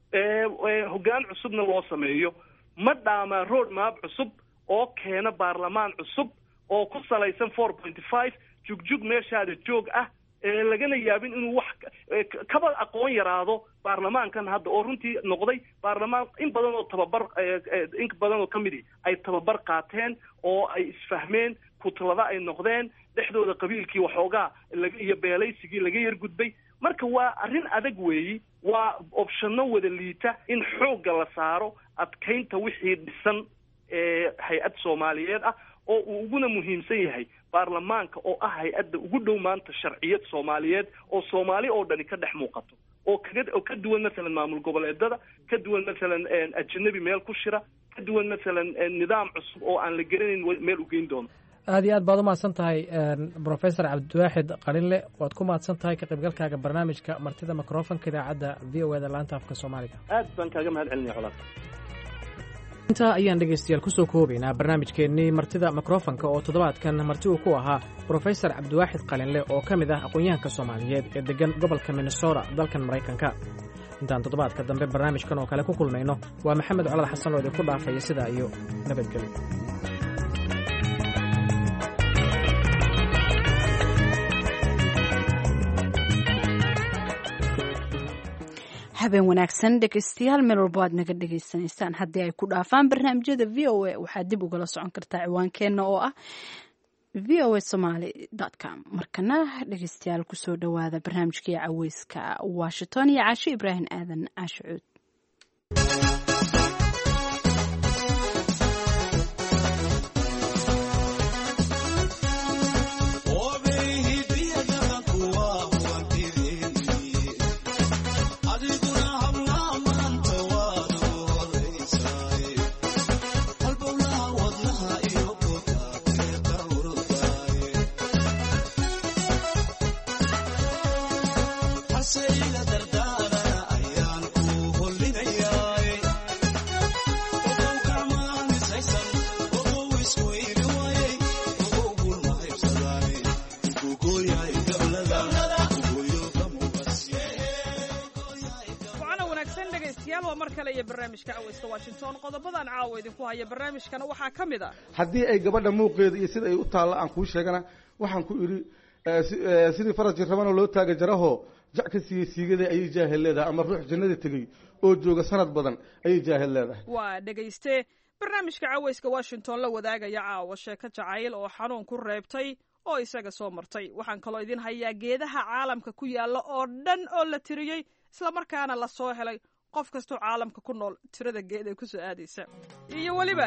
hoggaan cusubna loo sameeyo ma dhaamaa road map cusub oo keena baarlamaan cusub oo ku salaysan four point five jugjug meeshaada joog ah lagana yaabin inuu wax kaba aqoon yaraado baarlamaankan hadda oo runtii noqday baarlamaan in badan oo tababar in badan oo kamid ay tababar qaateen oo ay isfahmeen kutlada ay noqdeen dhexdooda qabiilkii waxoogaa laga iyo beelaysigii laga yar gudbay marka waa arrin adag weeyi waa optionno wada liita in xoogga la saaro adkaynta wixii dhisan ee hay-ad soomaaliyeed ah oo uu uguna muhiimsan yahay baarlamaanka oo ah hay-adda ugu dhow maanta sharciyad soomaaliyeed oo soomaali oo dhani ka dhex muuqato oo kaga oo ka duwan masalan maamul goboleedada ka duwan masalan ajnabi meel ku shira ka duwan masalan nidaam cusub oo aan la garanayn meel u geyn doono aad iyo aad baad u mahadsan tahay professor cabdiwaaxid qalinle waad ku mahadsan tahay ka qaybgalkaaga barnaamijka martida microfonka idaacadda v o eda laanta afka soomaaliga aad baan kaaga mahad celinaya colaad intaa ayaan dhegaystayaal ku soo koobaynaa barnaamijkeennii martida mikrofonka oo toddobaadkan marti uu ku ahaa brofesor cabdiwaaxid qalinle oo ka mid ah aqoon-yahanka soomaaliyeed ee deggan gobolka minnesota dalkan maraykanka intaan toddobaadka dambe barnaamijkan oo kale ku kulmayno waa maxamed colad xasan oo idinku dhaafaya sidaa iyo nabadgelyo habeen wanaagsan dhegeystayaal meel walbo aad naga dhegaysanaysaan haddii ay ku dhaafaan barnaamijyada v o a waxaad dib ugala socon kartaa ciwaankeenna oo ah v o a somaly dot com markana dhegeystayaal kusoo dhowaada barnaamijkii caweyska washington iyo caasho ibraahim aadan caasho cuud Oh, baby, mar kale iyo barnaamijka cawayska washington qodobadan caawa idinku haya barnaamijkana waxaa ka mid ah haddii ay gabadha muuqeeda iyo sida ay u taalla aan kuu sheegana waxaan ku idhi sidii faras jirrabana loo taaga jaraho jac ka siiyey siigada ayay jaahil leedahay ama ruux jannada tegey oo jooga sanad badan ayay jaahil leedahay waa dhegayste barnaamijka cawayska washington la wadaagaya caawa sheeko jacayl oo xanuun ku reebtay oo isaga soo martay waxaan kaloo idin hayaa geedaha caalamka ku yaalla oo dhan oo la tiriyey islamarkaana la soo helay qof kastoo caalamka ku nool tirada geed ay ku soo aadaysa iyo weliba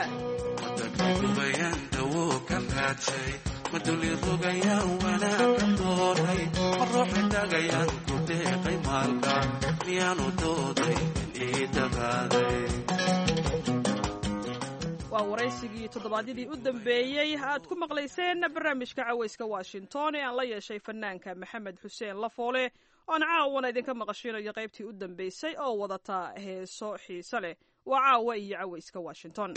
waa waraysigii toddobaadyadii u dambeeyey aad ku maqlayseen barnaamijka cawayska washington ee aan la yeeshay fanaanka maxamed xuseen lafoole oon caawana idinka maqashinayo qaybtii u dambeysay oo wadata heeso xiise leh waa caawa iyo cawayska washington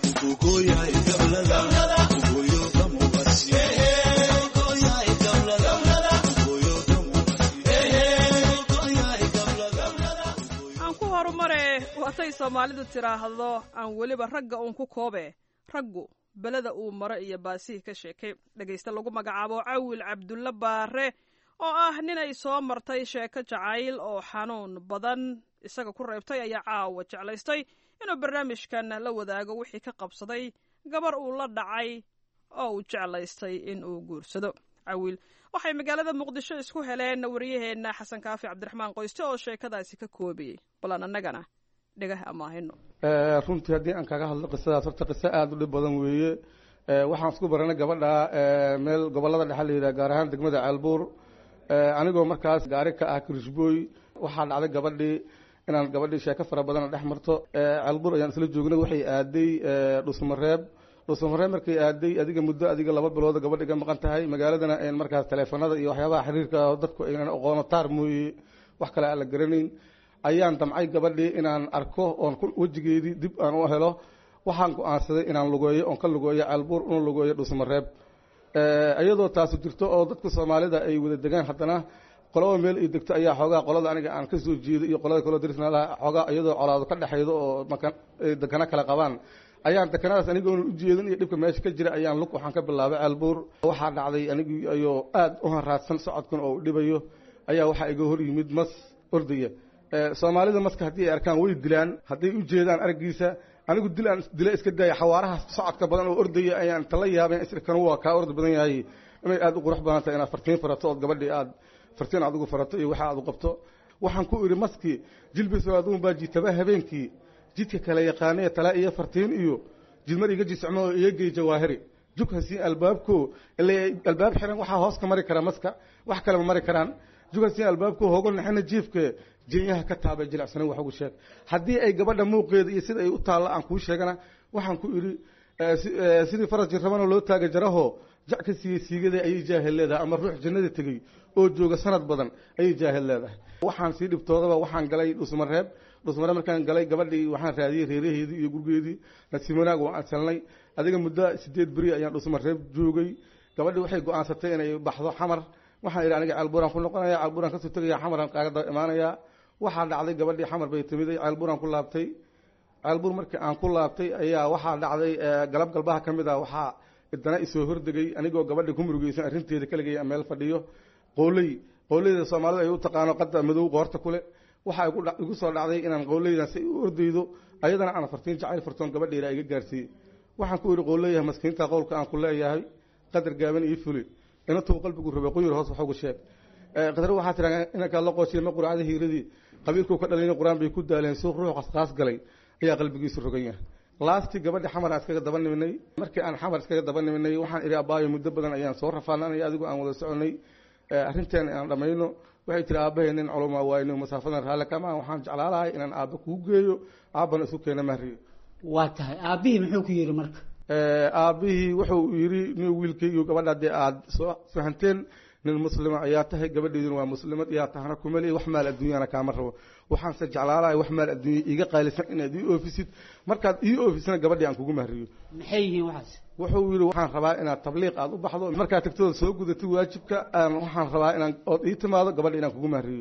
aan ku horumare waatay soomaalidu tiraahdo aan weliba ragga uun ku koobe raggu beleda uu maro iyo baasihii ka sheekay dhegaysta lagu magacaabo cawil cabdulla baare oo ah nin ay soo martay sheeko jacayl oo xanuun badan isaga ku reebtay ayaa caawa jeclaystay inuu barnaamijkan la wadaago wixii ka qabsaday gabar uu la dhacay oo uu jeclaystay in uu guursado cawil waxay magaalada muqdisho isku heleen wariyaheenna xasan kaafi cabdiraxmaan qoyste oo sheekadaasi ka koobiyey balan annagana dhegah amaahino runtii haddii aan kaga hadlo qisadaas horta qiso aada u dhib badan weeye waxaan isku baranay gabadha meel gobollada dhexe la yidhaha gaar ahaan degmada ceelbuur anigoo markaas gaari ka ah kirishbooy waxaa dhacday gabadhii inaan gabadhii sheeko fara badana dhex marto ceelbuur ayaan isla joognay waxay aaday dhusmareeb dhusmareeb markay aaday adiga muddo adiga laba bilooda gabadha iga maqan tahay magaaladana markaas taleefanada iyo waxyaabaha xiriirka dadku aynan aqoono taar mooye wax kale aan la garanayn ayaan damcay gabadhii inaan arko oon wejigeedii dib aan u helo waxaan go-aansaday inaan lugeeyo oon ka lugeeyo ceelbuur una lugeeyo dhusmareeb iyadoo taasu jirto oo dadka soomaalida ay wada degaan haddana qolaba meel ay degto ayaa xoogaa qolada aniga aan ka soo jeedo iyo qolada kaloo darisnalaha xoogaa iyadoo colaado ka dhexaydo oo makan dekana kala qabaan ayaan dekanadaas anigoona ujeedin iyo dhibka meesha ka jira ayaan lug waxaan ka bilaabay ceelbuur waxaa dhacday anigii ayoo aada u hanraadsan socodkan oo u dhibayo ayaa waxaa iga hor yimid mas ordaya soomaalida maska haddii ay arkaan way dilaan hadday u jeedaan araggiisa anigu dil aan dila iska daaya xawaaraha socodka badan oo ordaya ayaan tala yaabeen isirkan waa kaa ordi badan yahay inay aada u qurux badan tahay inaad fartiin farato ood gabadhii aad fartiin aad ugu farato iyo waxa aad u qabto waxaan ku idhi maski jilbiso aduun baa jiitaba habeenkii jidka kale yaqaanee talaa iyo fartiin iyo jidmar iga jiscmo oo iga gey jawaahiri jughasi albaabko ilaa albaab xiran waxaa hoos ka mari kara maska wax kale ma mari karaan jughasi albaabko hoogo naxina jiifke jinyaha ka taabay jilicsanan wax ugu sheeg haddii ay gabadha muuqeeda iyo sida ay u taalla aan kuu sheegana waxaan ku idhi sidii faras jirrabana loo taaga jaraho jac ka siiyey siigada ayay jaahil leedahay ama ruux jannada tegey oo jooga sanad badan ayay jaahil leedahay waxaan sii dhibtoodaba waxaan galay dhusmareeb dhusmareeb markaan galay gabadhii waxaan raadiyey reeraheedii iyo gurgeedii nasiimanaag waan ansalnay adiga muddo sideed beri ayaan dhusmareeb joogay gabadhii waxay go-aansatay inay baxdo xamar waxaan idhi aniga ceelbuuraan ku noqonaya ceelbuuraan kasoo tegaya xamaraan kaaga imaanayaa waxaa dhacday gabadhii xamar bay timiday ceelbuuraan ku laabtay ceelbuur markii aan ku laabtay ayaa waxaa dhacday galab galbaha ka mid ah waxaa idana isoo hordegay anigoo gabadhii ku murugeysan arrinteeda kaligay meel fadhiyo qooley qooleyda soomaalida ay u taqaano qada madow qoorta kule waxaa igu soo dhacday inaan qooleydan si u ordaydo ayadana aan fartiin jacayl fartoon gabadheeda iga gaarsiiyey waxaan ku idhi qooleyah maskiinta qowlka aan ku leeyahay qadar gaaban iyo fuli intuu qalbigu rabay quyur hoos wax ugu sheeg qadar waxaa tiraa inankaa la qooshiya ma quracda hiiradii qabiilkuu ka dhalayna qur-aan bay ku daaleen suuq ruux qasqaas galay ayaa qalbigiisu rogan yahay laastii gabadhi xamar aan iskaga daba niminay markii aan xamar iskaga daba niminay waxaan idhi abbaayo muddo badan ayaan soo rafaananay adigu aan wada soconay arrinteena aan dhammayno waxay tiri aabbahay nin culumaa waayno masaafadan raalle kama waxaan jeclaalahay inaan aabba kuu geeyo aabbana isu keena mahriyo waa tahay aabbihii muxuu ku yidhi marka aabbihii wuxuu yidhi nin wiilkaygiyo gabadha dee aada soo fahanteen nin muslima ayaa tahay gabadheeduna waa muslimad yaa tahana kumali wax maal adduunyana kaama rabo waxaanse jeclaalahay wax maal adduunya iiga qaalisan inaad ii oofisid markaad ii oofisna gabadhii aan kugu mahriyo maxay yihiin waxaas wuxuu yidhi waxaan rabaa inaad tabliiq aada u baxdo markaad tagtooda soo gudatid waajibka aan waxaan rabaa inaan ood ii timaado gabadha inaan kugu mahriyo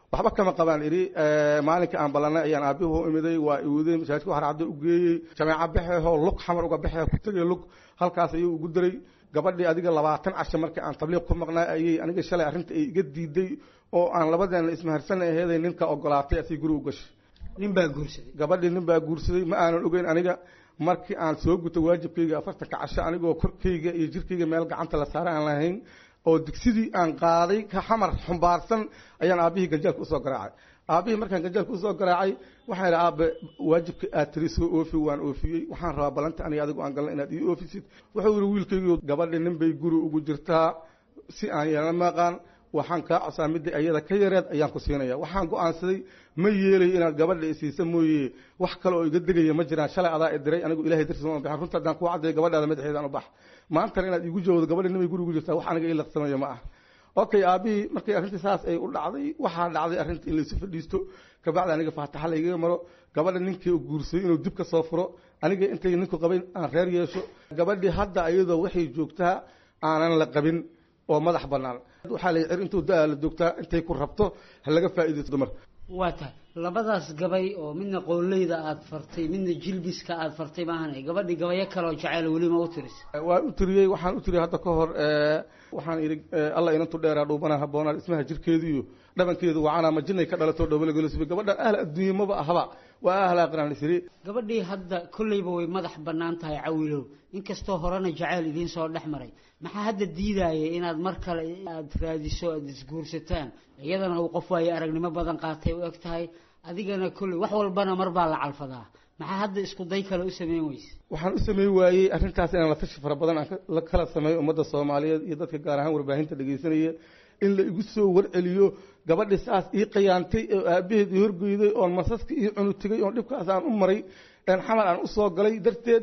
waxba kama qabaan idhi maalinka aan ballanay ayaan aabbihi u imiday waa iwuday masaajidka waxar caddo u geeyey jameeca baxeehoo lug xamar uga baxee ku tegay lug halkaas ayuu ugu diray gabadhii adiga labaatan casho markii aan tabliiq ku maqnaa ayay aniga shalay arrinta ay iga diiday oo aan labadeena ismaharsan aheeday ninka ogolaatay asii guri u gashay nin baa guursaday gabadhii nin baa guursaday ma aanan ogeyn aniga markii aan soo guto waajibkayga afartanka casho anigoo korkayga iyo jirkayga meel gacanta la saara aan lahayn oo digsidii aan qaaday ka xamar xumbaarsan ayaan aabbihii ganjaalka usoo garaacay aabbihii markaan ganjaalka usoo garaacay waxaan idhi aabe waajibka aad tiri soo oofi waan oofiyey waxaan rabaa ballanta aniga adigu aan galna inaad ii oofisid wuxuu yidhi wiilkaygiio gabadhi nin bay guri ugu jirtaa si aan yeelana maqaan waxaan kaa cosaa midda ayada ka yareed ayaan ku siinaya waxaan go-aansaday ma yeelayo inaad gabadha isiisa mooye wax kale oo iga degaya ma jiraan shalay adaa i diray anigu ilahay dartiisa ma baxan runta haddaan kuu caddayo gabadhaada madaxeedaan u bax maantana inaad iigu jawaabdo gabadha nimay guri ugu jirtaa wax aniga ii laqsamayo ma ah okay aabihii markii arrintii saas ay u dhacday waxaa dhacday arrinta in laysu fadhiisto kabacdi aniga faataxa laygaga maro gabadha ninkii u guursaday inuu dib ka soo furo aniga intay ninku qabayn aan reer yeesho gabadhii hadda iyadoo waxay joogtaa aanan la qabin oo madax bannaan waxaa la cir intuu da-a la joogtaa intay ku rabto ha laga faa'iidaysto dumar waa tahay labadaas gabay oo midna qooleyda aad fartay midna jilbiska aad fartay maahanay gabadhii gabayo kale oo jacayl welima u tiris waan u tiriyey waxaan u tiriyey hadda ka hor waxaan idhi alla inantu dheeraa dhuubanaa habboonaa dhismaha jirkeedu iyo dhabankeedu wacanaa majinay ka dhalato dhowbalagolosba gabadhan ahla adduunye maba ahaba waa ahla aqraan isiri gabadhii hadda kolleyba way madax bannaan tahay cawilow inkastoo horena jacayl idiin soo dhex maray maxaa hadda diidaya inaad mar kale aad raadiso aad isguursataan iyadana uu qof waayo aragnimo badan qaatay u eg tahay adigana kolley wax walbana mar baa la calfadaa maxaa hadda isku day kale u sameyn weyse waxaan u sameyn waayey arrintaas inaan la tashi fara badan aan la kala sameeyo ummadda soomaaliyeed iyo dadka gaar ahaan warbaahinta dhegaysanaya in la igu soo warceliyo gabadhi saas ii qayaantay oo aabaheed ii horgeyday oon masaska ii cunu tegay oon dhibkaas aan u maray xamar aan usoo galay darteed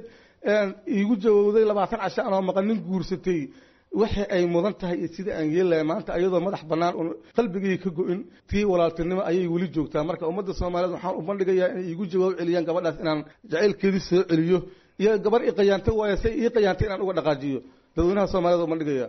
iigu jawowday labaatan casho anoo maqan nin guursatay waxa ay mudan tahay iyo sida aan yeelaya maanta ayadoo madax bannaan un qalbigay ka go-in tii walaaltinimo ayay weli joogtaa marka ummadda soomaaliyeed waxaan u bandhigayaa inay iigu jawaab celiyaan gabadhaas inaan jacaylkeedii soo celiyo iyo gabar ii qayaanta waayo say ii qayaantay inaan uga dhaqaajiyo dadweynaha soomaaliyed u bandhigaya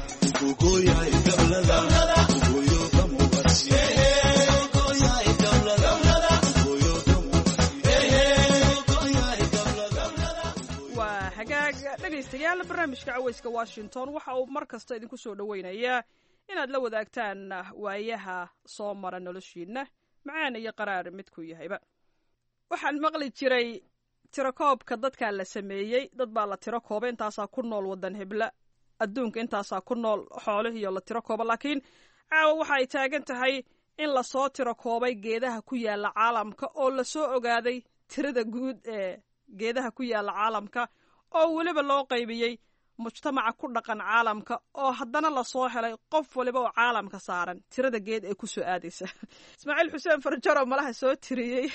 dhegaystayaal barnaamijka caweyska washington waxa uu mar kasta idinku soo dhoweynayaa inaad la wadaagtaan waayaha soo mara noloshiina macaan iyo qaraar midku yahayba waxaan maqli jiray tirakoobka dadkaa la sameeyey dad baa la tiro kooba intaasaa ku nool wadan hebla adduunka intaasaa ku nool xoolihiiyo la tiro kooba laakiin caawa waxa ay taagan tahay in lasoo tiro koobay geedaha ku yaala caalamka oo lasoo ogaaday tirada guud ee geedaha ku yaala caalamka oo weliba loo qaybiyey mujtamaca ku dhaqan caalamka oo haddana lasoo helay qof waliba oo caalamka saaran tirada geed ee ku soo aadaysa ismaaciil xuseen farjaro malaha soo tiriyey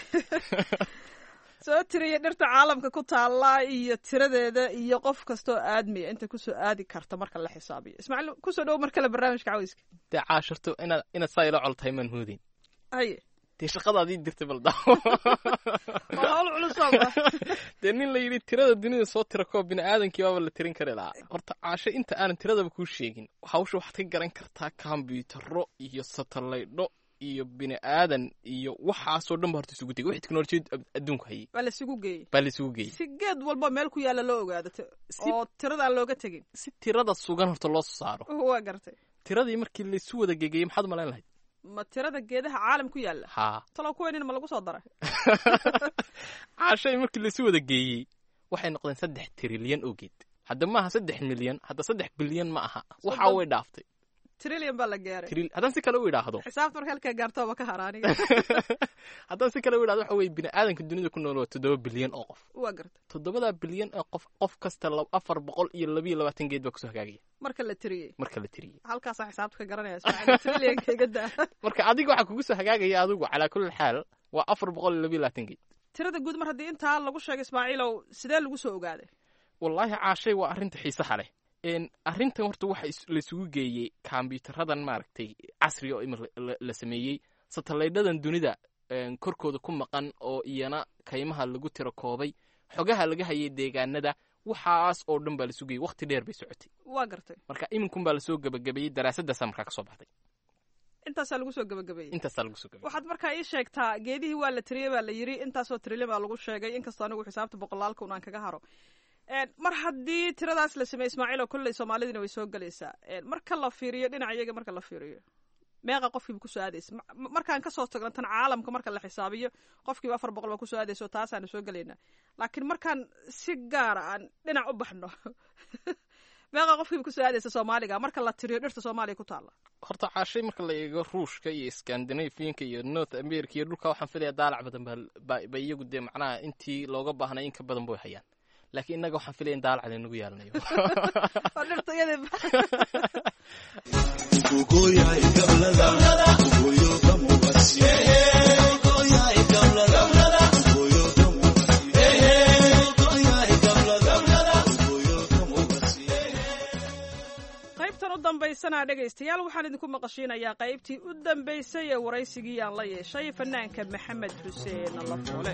soo tiriyey dhirta caalamka ku taallaa iyo tiradeeda iyo qof kastoo aadmiya inta kusoo aadi karta marka la xisaabiyo ismaaciil kusoo dhowo mar kale barnaamijka caweyska dee caashirto inaad inaad saa ila coltahay maan moodin haye dee shaqadaadii dirtay balda hawl culusaaba dee nin la yidhi tirada dunida soo tira koo bini aadankii baaba la tirin kari lahaa horta caasho inta aanan tiradaba kuu sheegin hawsha waxaad ka garan kartaa kombiyuutarro iyo satalaydho iyo bini aadan iyo waxaasoo dhan ba horta isugu tegay wixii teknolojiyad adduunku hayay baa la isugu geeyey baa la isugu geeyey si geed walba meel ku yaalla loo ogaado oo tiradaan looga tegin si tirada sugan horta loo soo saaro waa gartay tiradii markii laysu wada geegeyey maxaad u malayn lahayd ma tirada geedaha caalam ku yaalla haa talo kuweenina ma lagu soo daray caashay markii laysu wada geeyey waxay noqdeen saddex trilyan oo geed hadda maaha saddex milyan hadda saddex bilyan ma aha waxaa way dhaaftay trilyan baa la gaaray haddaan si kale u idhaahdo xisaabta marka halkaa gaartooba ka haraaniga haddaan si kale u idhahdo waxa weye bini aadanka dunida ku nool waa toddoba bilyan oo qof waa gartay toddobadaa bilyan oo qof qof kasta afar boqol iyo labiyo labaatan geed baa kusoo hagaagaya marka la tiriyey marka la tiriyey halkaasaa xisaabta ka garanaya ismaaciil trilyanka iga daa marka adiga waxaa kugu soo hagaagaya adigu calaa kulli xaal waa afar boqol iyo labiyo labaatan geed tirada guud mar haddii intaa lagu sheegay ismaaciilow sidee lagu soo ogaaday wallaahi caashay waa arrinta xiisaha leh arrintan horta waxa laisugu geeyey kombiyuutaradan maaragtay casriga oo imir la sameeyey satalaydhadan dunida korkooda ku maqan oo iyana kaymaha lagu tiro koobay xogaha laga hayay deegaanada waxaas oo dhan baa laisugu geeyey waqti dheer bay socotay waa gartay marka iminkun baa lasoo gebagabeeyey daraasadaasaa markaa ka soo baxday intaasaa lagu soo gabagabeeyey intaasaa lagu soo gabagabeeyey waxaad markaa ii sheegtaa geedihii waa la tiriyey baa la yidhi intaasoo tirile baa lagu sheegay inkastoo anigu xisaabta boqolaalka un aan kaga haro mar haddii tiradaas la sameeye ismaaciil oo kolley soomaalidina way soo gelaysaa marka la fiiriyo dhinaca iyaga marka la fiiriyo meeqa qofkiiba kusoo aadaysa markaan kasoo tagno tan caalamka marka la xisaabiyo qofkiiba afar boqol baa kusoo aadaysa oo taasaanu soo gelaynaa laakiin markaan si gaara aan dhinac u baxno meeqa qofkiiba kusoo aadaysa soomaaliga marka la tiriyo dhirta soomaaliya ku taalla horta caashay marka la eego ruushka iyo scandinavianka iyo north america iyo dhulka waxaan filayaa daalac badan ba iyagu dee macnaha intii looga baahnay in ka badan bay hayaan laakiin innaga waxaan filaya in daalac laynagu yeelanayo oo dhirta iyada qaybtan u dambaysana dhegaystayaal waxaan idinku maqashiinayaa qaybtii u dambaysay ee waraysigii aan la yeeshay fanaanka maxamed xuseen lafoole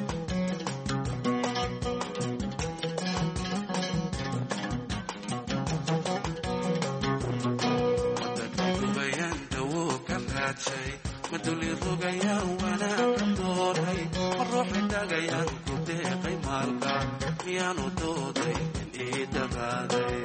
maduli rogayaan wanaaga dooray ruuxi tagayaan ku deeqay maalka miyaanu dooday ii dagaaday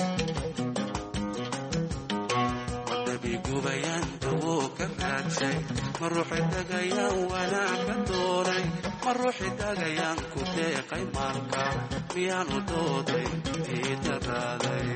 madabigubayaan dawoo ka raadshay ma ruuxi tagayaan wanaaga dooray ma ruuxi tagayaan ku deeqay maalka miyaanu dooday ii dagaaday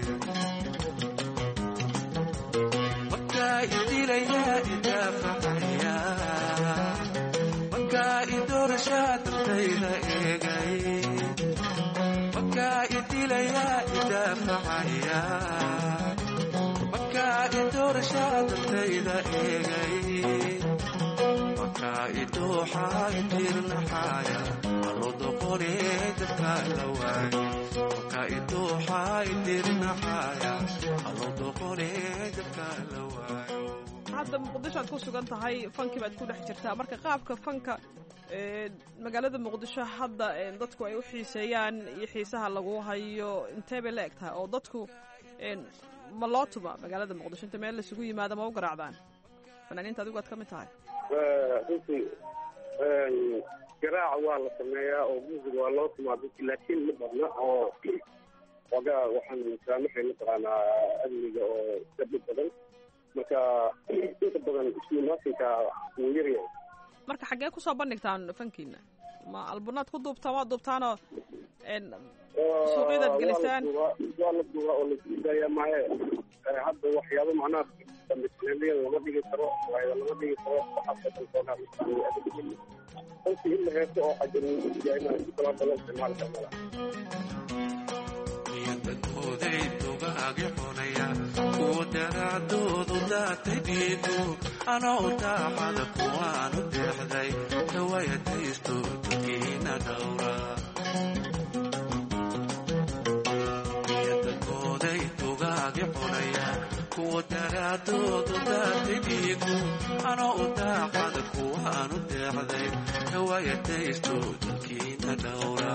idilaya idafacaya markaa idoorashaadantayda eegay markaa idilaya idafacaya markaa idoorashaadantayda eegay markaa idooxa idirnaxaya alodoqole dadka la waayo markaa idooxa idirnaxaya alodoqole dadka la waayo hadda muqdisho aad ku sugan tahay fankii baad ku dhex jirtaa marka qaabka fanka magaalada muqdisho hadda dadku ay u xiiseeyaan iyo xiisaha lagu hayo intee bay la eg tahay oo dadku ma loo tuba magaalada muqdisho inta meel laisugu yimaado ma u garaacdaan fanaaniinta adigu aad ka mid tahay runtii garaaca waa la sameeyaa oo music waa loo tumaa dadki laakiin ma badna oo ogaa waxaan saamaxay mataqaanaa amniga oo gabdho badan marka inta badan ismimaasinka wuu yaryahay marka xaggee kusoo bandhigtaan fankiina ma albunaad ku duubtaan waa duubtaanoo suuqyadaad gelisaan waa la duuba oo lasiidaya maaye hadda waxyaabo macnaha bandhigsaneliyada lama dhigi karo waayada lama dhigi karo waxaasoodan runtii in la heeso oo xajaruyahay si kala badan isticmaali karnala kuwa daraadoodu daatay dhiigu anoo daacada kuwaanu deexday dawayataysto dadkiina dhowra iyadakooday dugaagi cunaya kuwa daraadoodu daatay dhiigu anoo daacada kuwaanu deexday dawayataysto dadkiina dhowra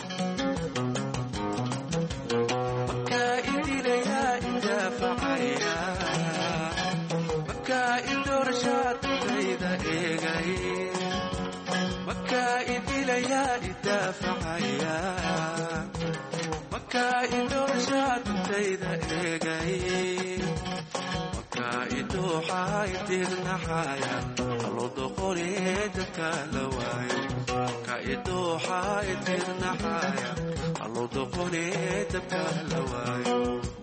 markaa idoorashaadantayda eegay markaa idilaya idaafacaya markaa idoorashaadantayda eegay markaa idooxa idirnaxaya alodoqole dadka la waayo markaa idooxa idirnaxaya alodoqole dadka la waayo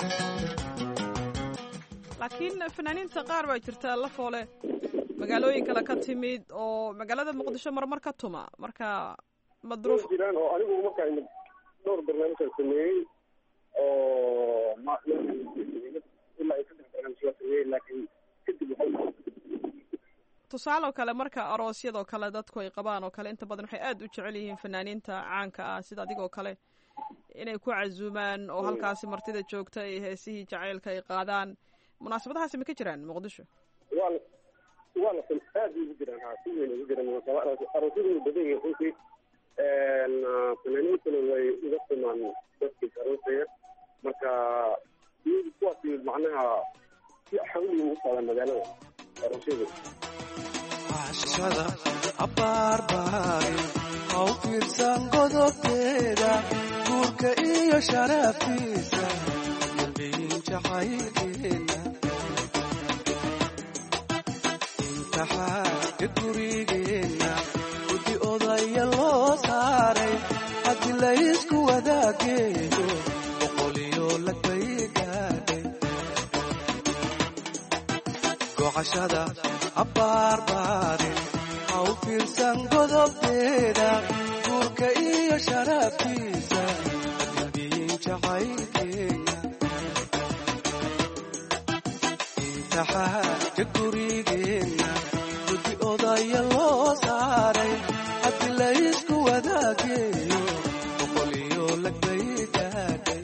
laakiin fanaaniinta qaar baa jirta la foole magaalooyin kale ka timid oo magaalada muqdisho marmar ka tuma marka madruuf jiraan oo anigu markaa dhowr barnaamijkan sameeyey oo ilaa ay saddex barnaamij sameeyey laakiin kadib tusaale oo kale marka aroosyadoo kale dadku ay qabaan oo kale inta badan waxay aad u jecel yihiin fanaaniinta caanka ah sida adigoo kale inay ku casuumaan oo halkaasi martida joogta ay heesihii jacaylka ay qaadaan munaasabadahaasi ma ka jiraan muqdisho waa waa la aad ugu jiraan ha si weyn ugu jiraan aroosyadu badan yihiin runtii fanaaniintuna way uga tumaan dadkii aroosaya marka kuwaasi macnaha si xawli ugu socdaan magaalada cashada abaarbaari haw fiirsan godobteeda guurka iyo sharaftiisa galbiin jacaylkeena intaxaaga gurigeenna gudi odaya loo saaray haddii laysku wadaageeyo boqoliyo lagbay gaadhay gocashada abaarbaarin haw fiirsan godobteeda guurka iyo sharaftiisa galbiin jacaylkeena intaxaaga gurigeenna gudi odaya loo saaray haddii laysku wadaageeyo boqoliyo lagbay gaadhay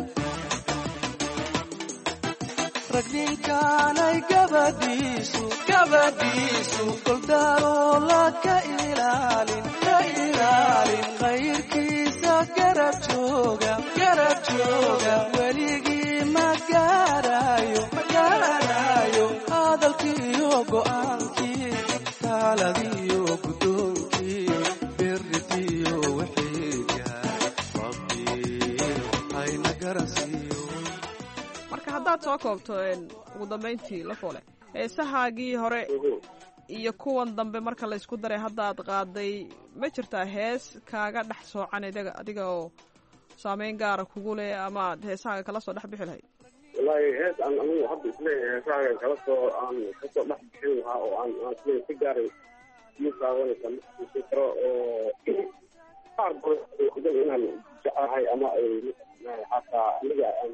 ragninkaanay gabadhiisu gabadhiisu goldaaroola ka ilaalin ka ilaalin khayrkiisa garab jooga garab jooga weligii ma gaarayo ma gaarayo hadalkiiyo go'aankii taaladiyo guddoonkii berritiyo wixiiga rabbi hayna garansiiyo. marka haddaad soo koobto ugu dambayntii la foole heesahaagii hore iyo kuwan dambe marka laysku daray hadda aad qaaday ma jirtaa hees kaaga dhex soocan idaga adiga oo saameyn gaara kugu leh ama aad heesahaaga kala soo dhex bixi lahayd? wallaahi hees aan anigu hadda isleeyahay heesahaaga kala soo aan kasoo dhex bixin lahaa oo aan aan isleeyahay si gaaray ii saawanaysa masi karo oo qaar badan inaan jecelahay ama ay xataa aniga aan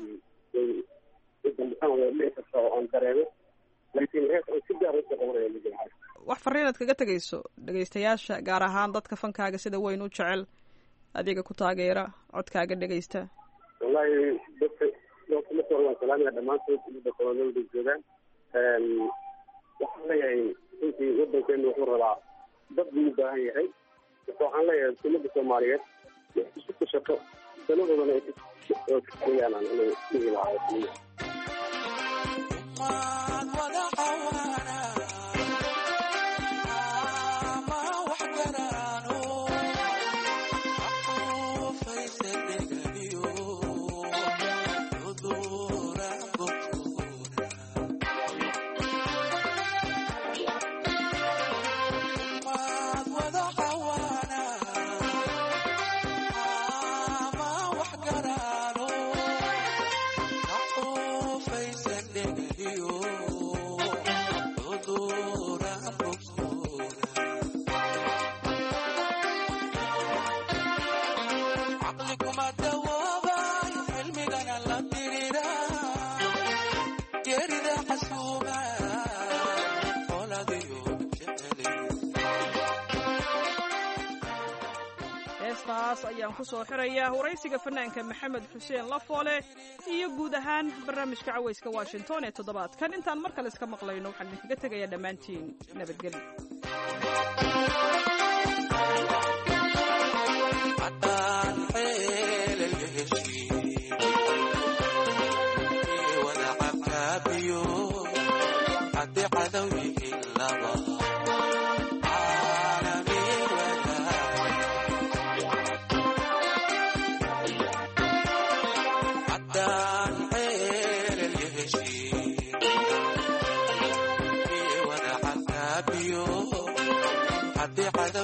dhici karta oo aan dareemo laakiin hees aan si gaar usoo qabanaya ma jira. wax farriinaad kaga tegayso dhegaystayaasha gaar ahaan dadka fankaaga sida weyn u jecel adiga ku taageera codkaaga dhegaysta? wallaahi dadka marka hore waan salaamaya dhammaantood umada kolonelda joogaan. waxaan leeyahay runtii wadankeena wuxuu rabaa dad buu u baahan yahay marka waxaan leeyahay umada soomaaliyeed isu kushato danadoodana ay kakariyaan aan inay dhihi lahaa heestaas ayaan ku soo xirayaa waraysiga fanaanka maxamed xuseen lafoole iyo guud ahaan barnaamijka cawayska washington ee toddobaadkan. intaan mar kale iska maqlayno waxaan idinkaga tegayaa dhammaantiin nabadgelyo. haddii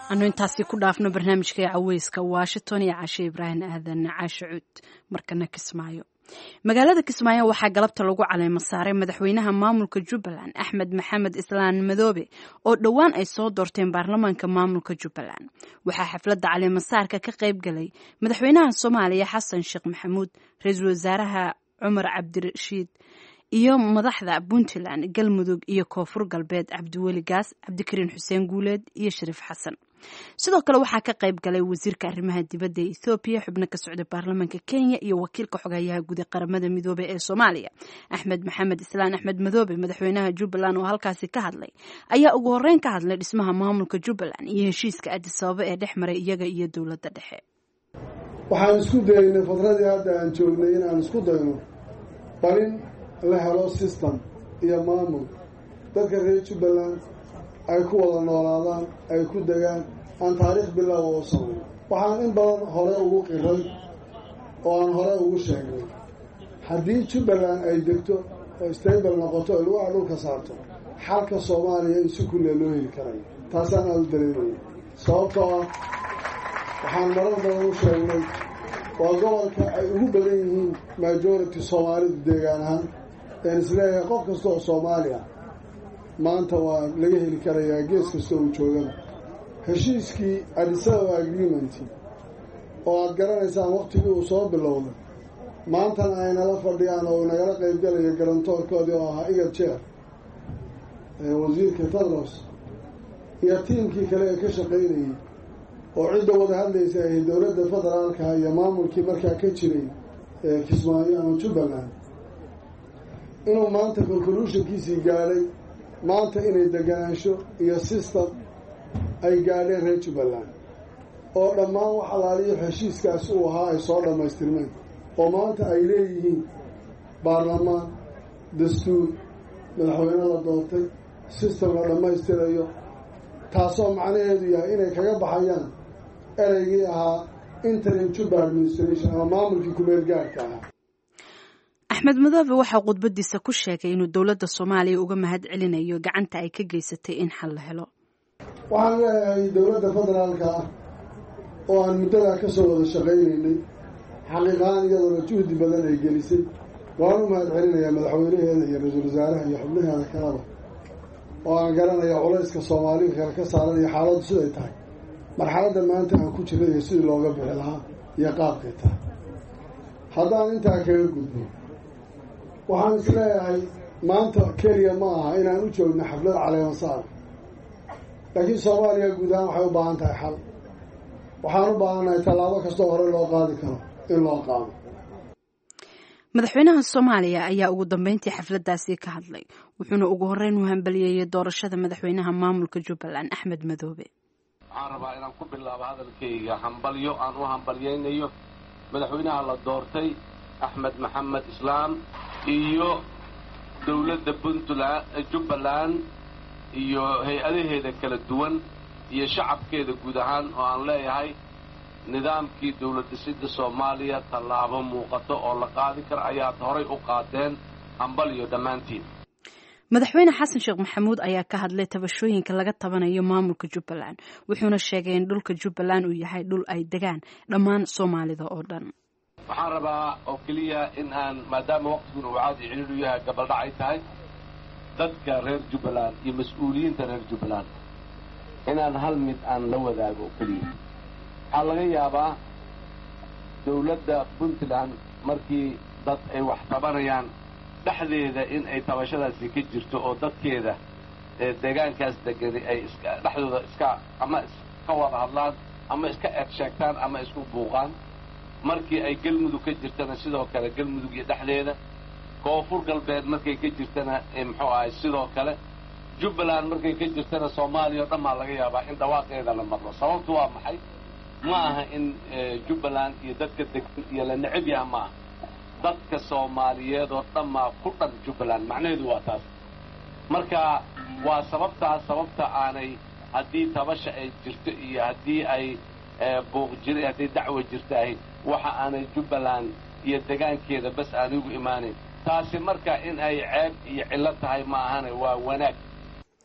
anu intaasi ku dhaafno barnaamijka caweyska Washington iyo Caashe Ibrahim Aadan Caashe Cud markana Kismaayo magaalada Kismaayo waxaa galabta lagu caleemo saaray madaxweynaha maamulka Jubbaland Axmed Maxamed Islaan Madoobe oo dhawaan ay soo doorteen baarlamaanka maamulka Jubbaland waxaa xafladda caleemo saarka ka qayb galay madaxweynaha Soomaaliya Xasan Sheekh Maxamuud ra'iisul wasaaraha Cumar Cabdirashiid iyo madaxda Puntland Galmudug iyo Koonfur Galbeed Cabdiweli Gaas Cabdikariin Xuseen Guuleed iyo Shariif Xasan sidoo kale waxaa ka qayb galay wasiirka arrimaha dibadda ee Ethiopia xubno ka socda baarlamaanka Kenya iyo wakiilka xogayaha guud ee qaramada midoobay ee Soomaaliya Axmed Maxamed Islaan Axmed Madoobe madaxweynaha Jubbaland oo halkaasi ka hadlay ayaa ugu horeyn ka hadlay dhismaha maamulka Jubbaland iyo heshiiska Addis Ababa ee dhexmaray iyaga iyo dawladda dhexe waxaan isku daynay fadradii hadda aan joognay inaan isku dayno balin la helo system iyo maamul dadka reer Jubbaland ay ku wada noolaadaan ay ku degaan aan taariikh bilow oo sameeyo waxaan in badan hore ugu qiray oo aan hore ugu sheegnay haddii Jubbaland ay degto oo stable noqoto oo lagu dhulka saarto xalka Soomaaliya in si kulli loo heli karayo taasaan aad dareemayo sababtoo ah waxaan marar badan u sheegnay waa gobolka ay ugu badan yihiin majority Soomaalidu deegaan ahaan een isleeyahay qof kasta oo Soomaaliya maanta waa laga heli karayaa gees kasta uu joogan heshiiskii Addis Ababa agreement oo aad garanaysaan waqtigii uu soo bilowday maantana ay nala fadhiyaan oo nagala qayb galaya garantoorkoodii oo ahaa Igad Jeer wasiirka Tadros iyo tiimkii kale ee ka shaqaynayay oo cidda wada hadlaysa ay dowladda federaalka iyo maamulkii markaa ka jiray ee Kismaayo ama Jubbaland inuu maanta conclusionkiisii gaadhay maanta inay deganaansho iyo system ay gaadheen reer Jubbaland oo dhammaan wax alaaliyo heshiiskaas uu ahaa ay soo dhammaystirmeen oo maanta ay leeyihiin baarlamaan dastuur madaxweyne la doortay system la dhammaystirayo taasoo macnaheedu yahay inay kaga baxayaan ereygii ahaa interim Juba administration ama maamulkii kumeel gaarka ahaa Axmed Madoobe waxa khudbadiisa ku sheegay inuu dawladda Soomaaliya uga mahad celinayo gacanta ay ka geysatay in xal la helo waxaan leeyahay dawladda federaalka oo aan muddada ka soo wada shaqaynaynay xaqiiqaan iyadoo juhdi badan ay gelisay waan u mahad celinayaa madaxweynaheeda iyo ra'iisul wasaaraha iyo xubnaheeda kalaba oo aan garanayaa culayska Soomaaliya kale ka saaran iyo xaaladdu siday tahay marxaladda maanta aan ku jirnay iyo sidii looga bixi lahaa iyo qaabkay tahay haddaan intaa kaga gudbo waxaan isleeyahay maanta keliya ma aha inaan u joogno xaflad caleemo saar laakiin Soomaaliya guud ahaan waxay u baahan tahay xal waxaan u baahanahay tallaabo kastoo hore loo qaadi karo in loo qaado madaxweynaha Soomaaliya ayaa ugu dambeyntii xafladdaasi ka hadlay wuxuuna ugu horeyn u hambalyeeyay doorashada madaxweynaha maamulka Jubbaland Axmed Madoobe waxaan rabaa inaan ku bilaabo hadalkayga hambalyo aan u hambalyeynayo madaxweynaha la doortay Axmed Maxamed Islaan iyo dawladda Puntland Jubbaland iyo hay-adaheeda kala duwan iyo shacabkeeda guud ahaan oo aan leeyahay nidaamkii dawlad dhisidda Soomaaliya tallaabo muuqato oo la qaadi karo ayaad horay u qaadeen hambalyo dhammaantiin madaxweyne Xasan Sheekh Maxamuud ayaa ka hadlay tabashooyinka laga tabanayo maamulka Jubbaland wuxuuna sheegay in dhulka Jubbaland uu yahay dhul ay degaan dhammaan Soomaalida oo dhan waxaan rabaa oo keliya in aan maadaama waqtigun uu caadi ciriiru yahay gabaldhac ay tahay dadka reer Jubbaland iyo mas-uuliyiinta reer Jubbaland inaan hal mid aan la wadaago oo keliya waxaa laga yaabaa dawladda Puntland markii dad ay wax tabanayaan dhexdeeda in ay tabashadaasi ka jirto oo dadkeeda ee deegaankaas degan ay iska dhexdooda iska ama iska wada hadlaan ama iska eeg sheegtaan ama isku buuqaan markii ay Galmudug ka jirtana sidoo kale Galmudug iyo dhexdeeda Koonfur Galbeed markay ka jirtana muxuu ahay sidoo kale Jubbaland markay ka jirtana Soomaaliya oo dhan laga yaabaa in dhawaaqeeda la maqlo sababtu waa maxay ma aha in Jubbaland iyo dadka degan iyo la necab yahay ma dadka Soomaaliyeed oo dhan ma ku dhan Jubbaland macnaheedu waa taas marka waa sababta sababta aanay haddii tabasha ay jirto iyo haddii ay buuq jiro haddii dacwo jirtahay waxa aanay Jubbaland iyo deegaankeeda bas aan ugu imaanin taasi marka in ay ceeb iyo cilad tahay ma ahane waa wanaag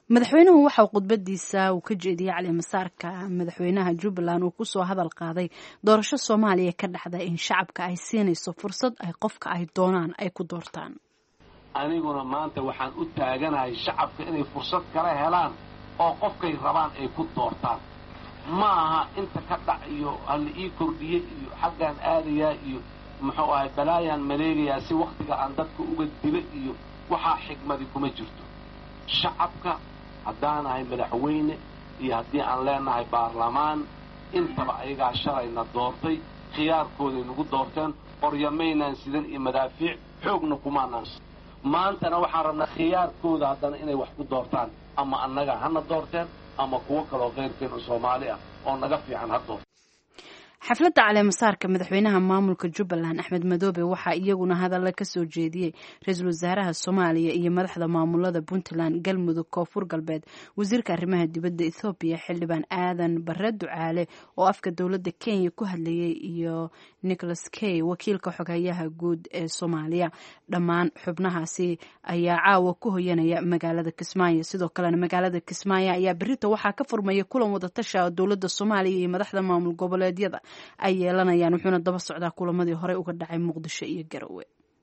madaxweynuhu waxa uu khudbadiisa uu ka jeediyey caleemasaarka madaxweynaha jubbaland uu kusoo hadal qaaday doorasho soomaaliya ka dhacda in shacabka ay siinayso fursad ay qofka ay doonaan ay ku doortaan. aniguna maanta waxaan u taaganahay shacabka inay fursad kala helaan oo qofkay rabaan ay ku doortaan. ma aha inta ka dhac iyo hal ii kordhiyey iyo xaggan aadayaa iyo muxuu ahay balaayaan maleegayaa si wakhtiga aan dadka uga dilo iyo waxaa xigmadi kuma jirto. shacabka haddaanahay madaxweyne iyo haddii aan leenahay baarlamaan intaba ayagaa shalayna doortay khiyaarkooday nagu doorteen qoryamaynaan sidan iyo madaafiic xoogna kumaanaan. maantana waxaan rabnaa khiyaarkooda haddana inay wax ku doortaan ama annaga hana doorteen ama kuwo kaloo keyrkeenu soomaali ah oo naga fiican ha doorto. xafladda caleemasaarka madaxweynaha maamulka jubbaland axmed madoobe waxaa iyaguna hadalla ka soo jeediyey ra-iisul wasaaraha soomaaliya iyo madaxda maamulada puntland galmudug koonfur galbeed wasiirka arrimaha dibadda ethoobiya xildhibaan aadan bare ducaale oo afka dowladda kenya ku hadlayay iyo nicholas kay wakiilka xoghayaha guud ee soomaaliya. dhammaan xubnahaasi ayaa caawa ku hoyanaya magaalada kismaayo. sidoo kalena magaalada kismaayo ayaa berita waxaa ka furmaya kulan wadatasha dowladda soomaaliya iyo madaxda maamul goboleedyada ay yeelanayaan, wuxuuna daba socdaa kulamadii horey uga dhacay muqdisho iyo garowe.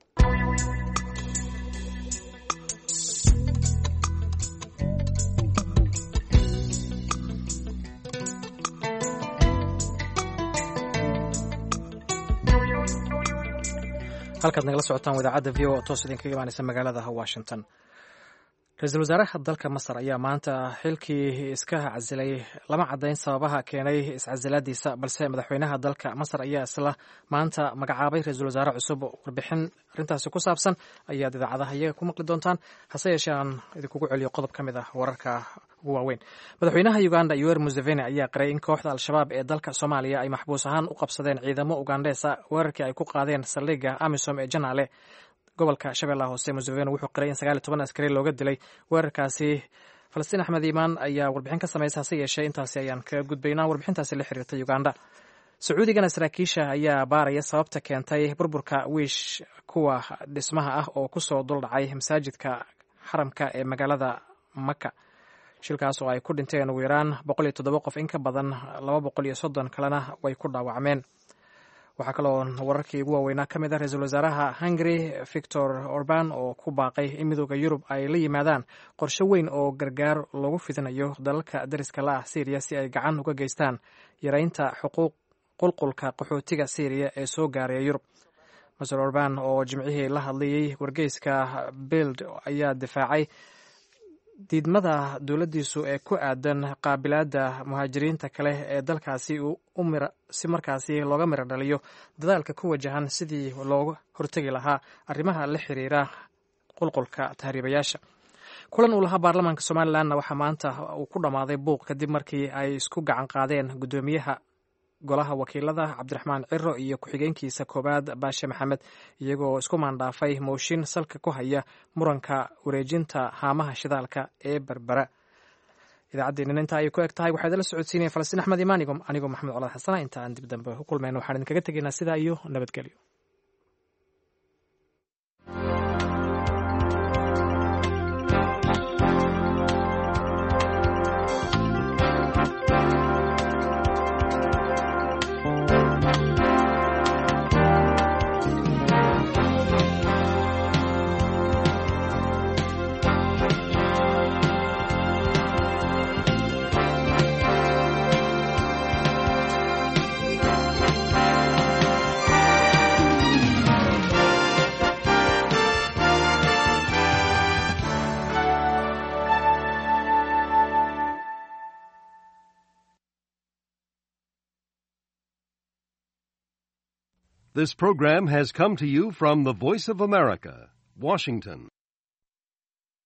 halkaad nagala socotaan idaacadda v o toos idinkaga imaanaysa magaalada washington. ra-iisul wasaaraha dalka masar ayaa maanta xilkii iska casilay lama caddayn sababaha keenay iscasilaadiisa, balse madaxweynaha dalka masar ayaa isla maanta magacaabay ra-iisul wasaare cusub. warbixin arrintaasi ku saabsan ayaad idaacadaha iyaga ku maqli doontaan. hase yeeshee aan idinkugu celiyo qodob ka mid ah wararka ugu waaweyn. madaxweynaha uganda yoweri museveni ayaa qiray in kooxda al-shabaab ee dalka soomaaliya ay maxbuus ahaan u qabsadeen ciidamo ugandheesa weerarkii ay ku qaadeen saldhigga amisom ee janaale gobolka shabeellaha hoose. museveni wuxuu qiray in sagaal iyo toban askari looga dilay weerarkaasi. falastiin axmed iimaan ayaa warbixin ka samaysa. hase yeeshee intaasi ayaan ka gudbaynaa warbixintaasi la xiriirta uganda. sacuudigana saraakiisha ayaa baaraya sababta keentay burburka wiish kuwa dhismaha ah oo kusoo duldhacay masaajidka xaramka ee magaalada maka. shilkaas oo ay ku dhinteen ugu yaraan boqol iyo toddoba qof, in ka badan laba boqol iyo soddon kalena way ku dhaawacmeen. waxaa kaloo wararkii ugu waaweynaa ka mid ah ra-iisul wasaaraha hungary victor orban oo ku baaqay in midooda yurub ay la yimaadaan qorshe weyn oo gargaar loogu fidinayo dalalka dariska la ah syriya si ay gacan uga geystaan yareynta xuquuq qulqulka qaxootiga syriya ee soo gaaraya yurub. maser orban oo jimcihii la hadlayay wargeyska bild ayaa difaacay diidmada dowladdiisu ee ku aadan qaabilaadda muhaajiriinta kale ee dalkaasi si markaasi looga miro dhaliyo dadaalka ku wajahan sidii looga hortegi lahaa arrimaha la xiriira qulqulka tahriibayaasha. kulan uu lahaa baarlamaanka somalilanna waxaa maanta uu ku dhammaaday buuq kadib markii ay isku gacan qaadeen guddoomiyaha golaha wakiilada cabdiraxmaan ciro iyo ku-xigeenkiisa koowaad baashe maxamed, iyagoo isku maandhaafay mooshin salka ku haya muranka wareejinta haamaha shidaalka ee berbera. idaacaddeenina intaa ayay ku eg tahay. waxaa idinla socodsiinaya falastiin axmed imaan anigoo maxamed colaad xasana. inta aan dib dambe u kulmayno waxaan idinkaga tegaynaa sidaa iyo nabadgelyo. This program has come to you from the Voice of America, Washington.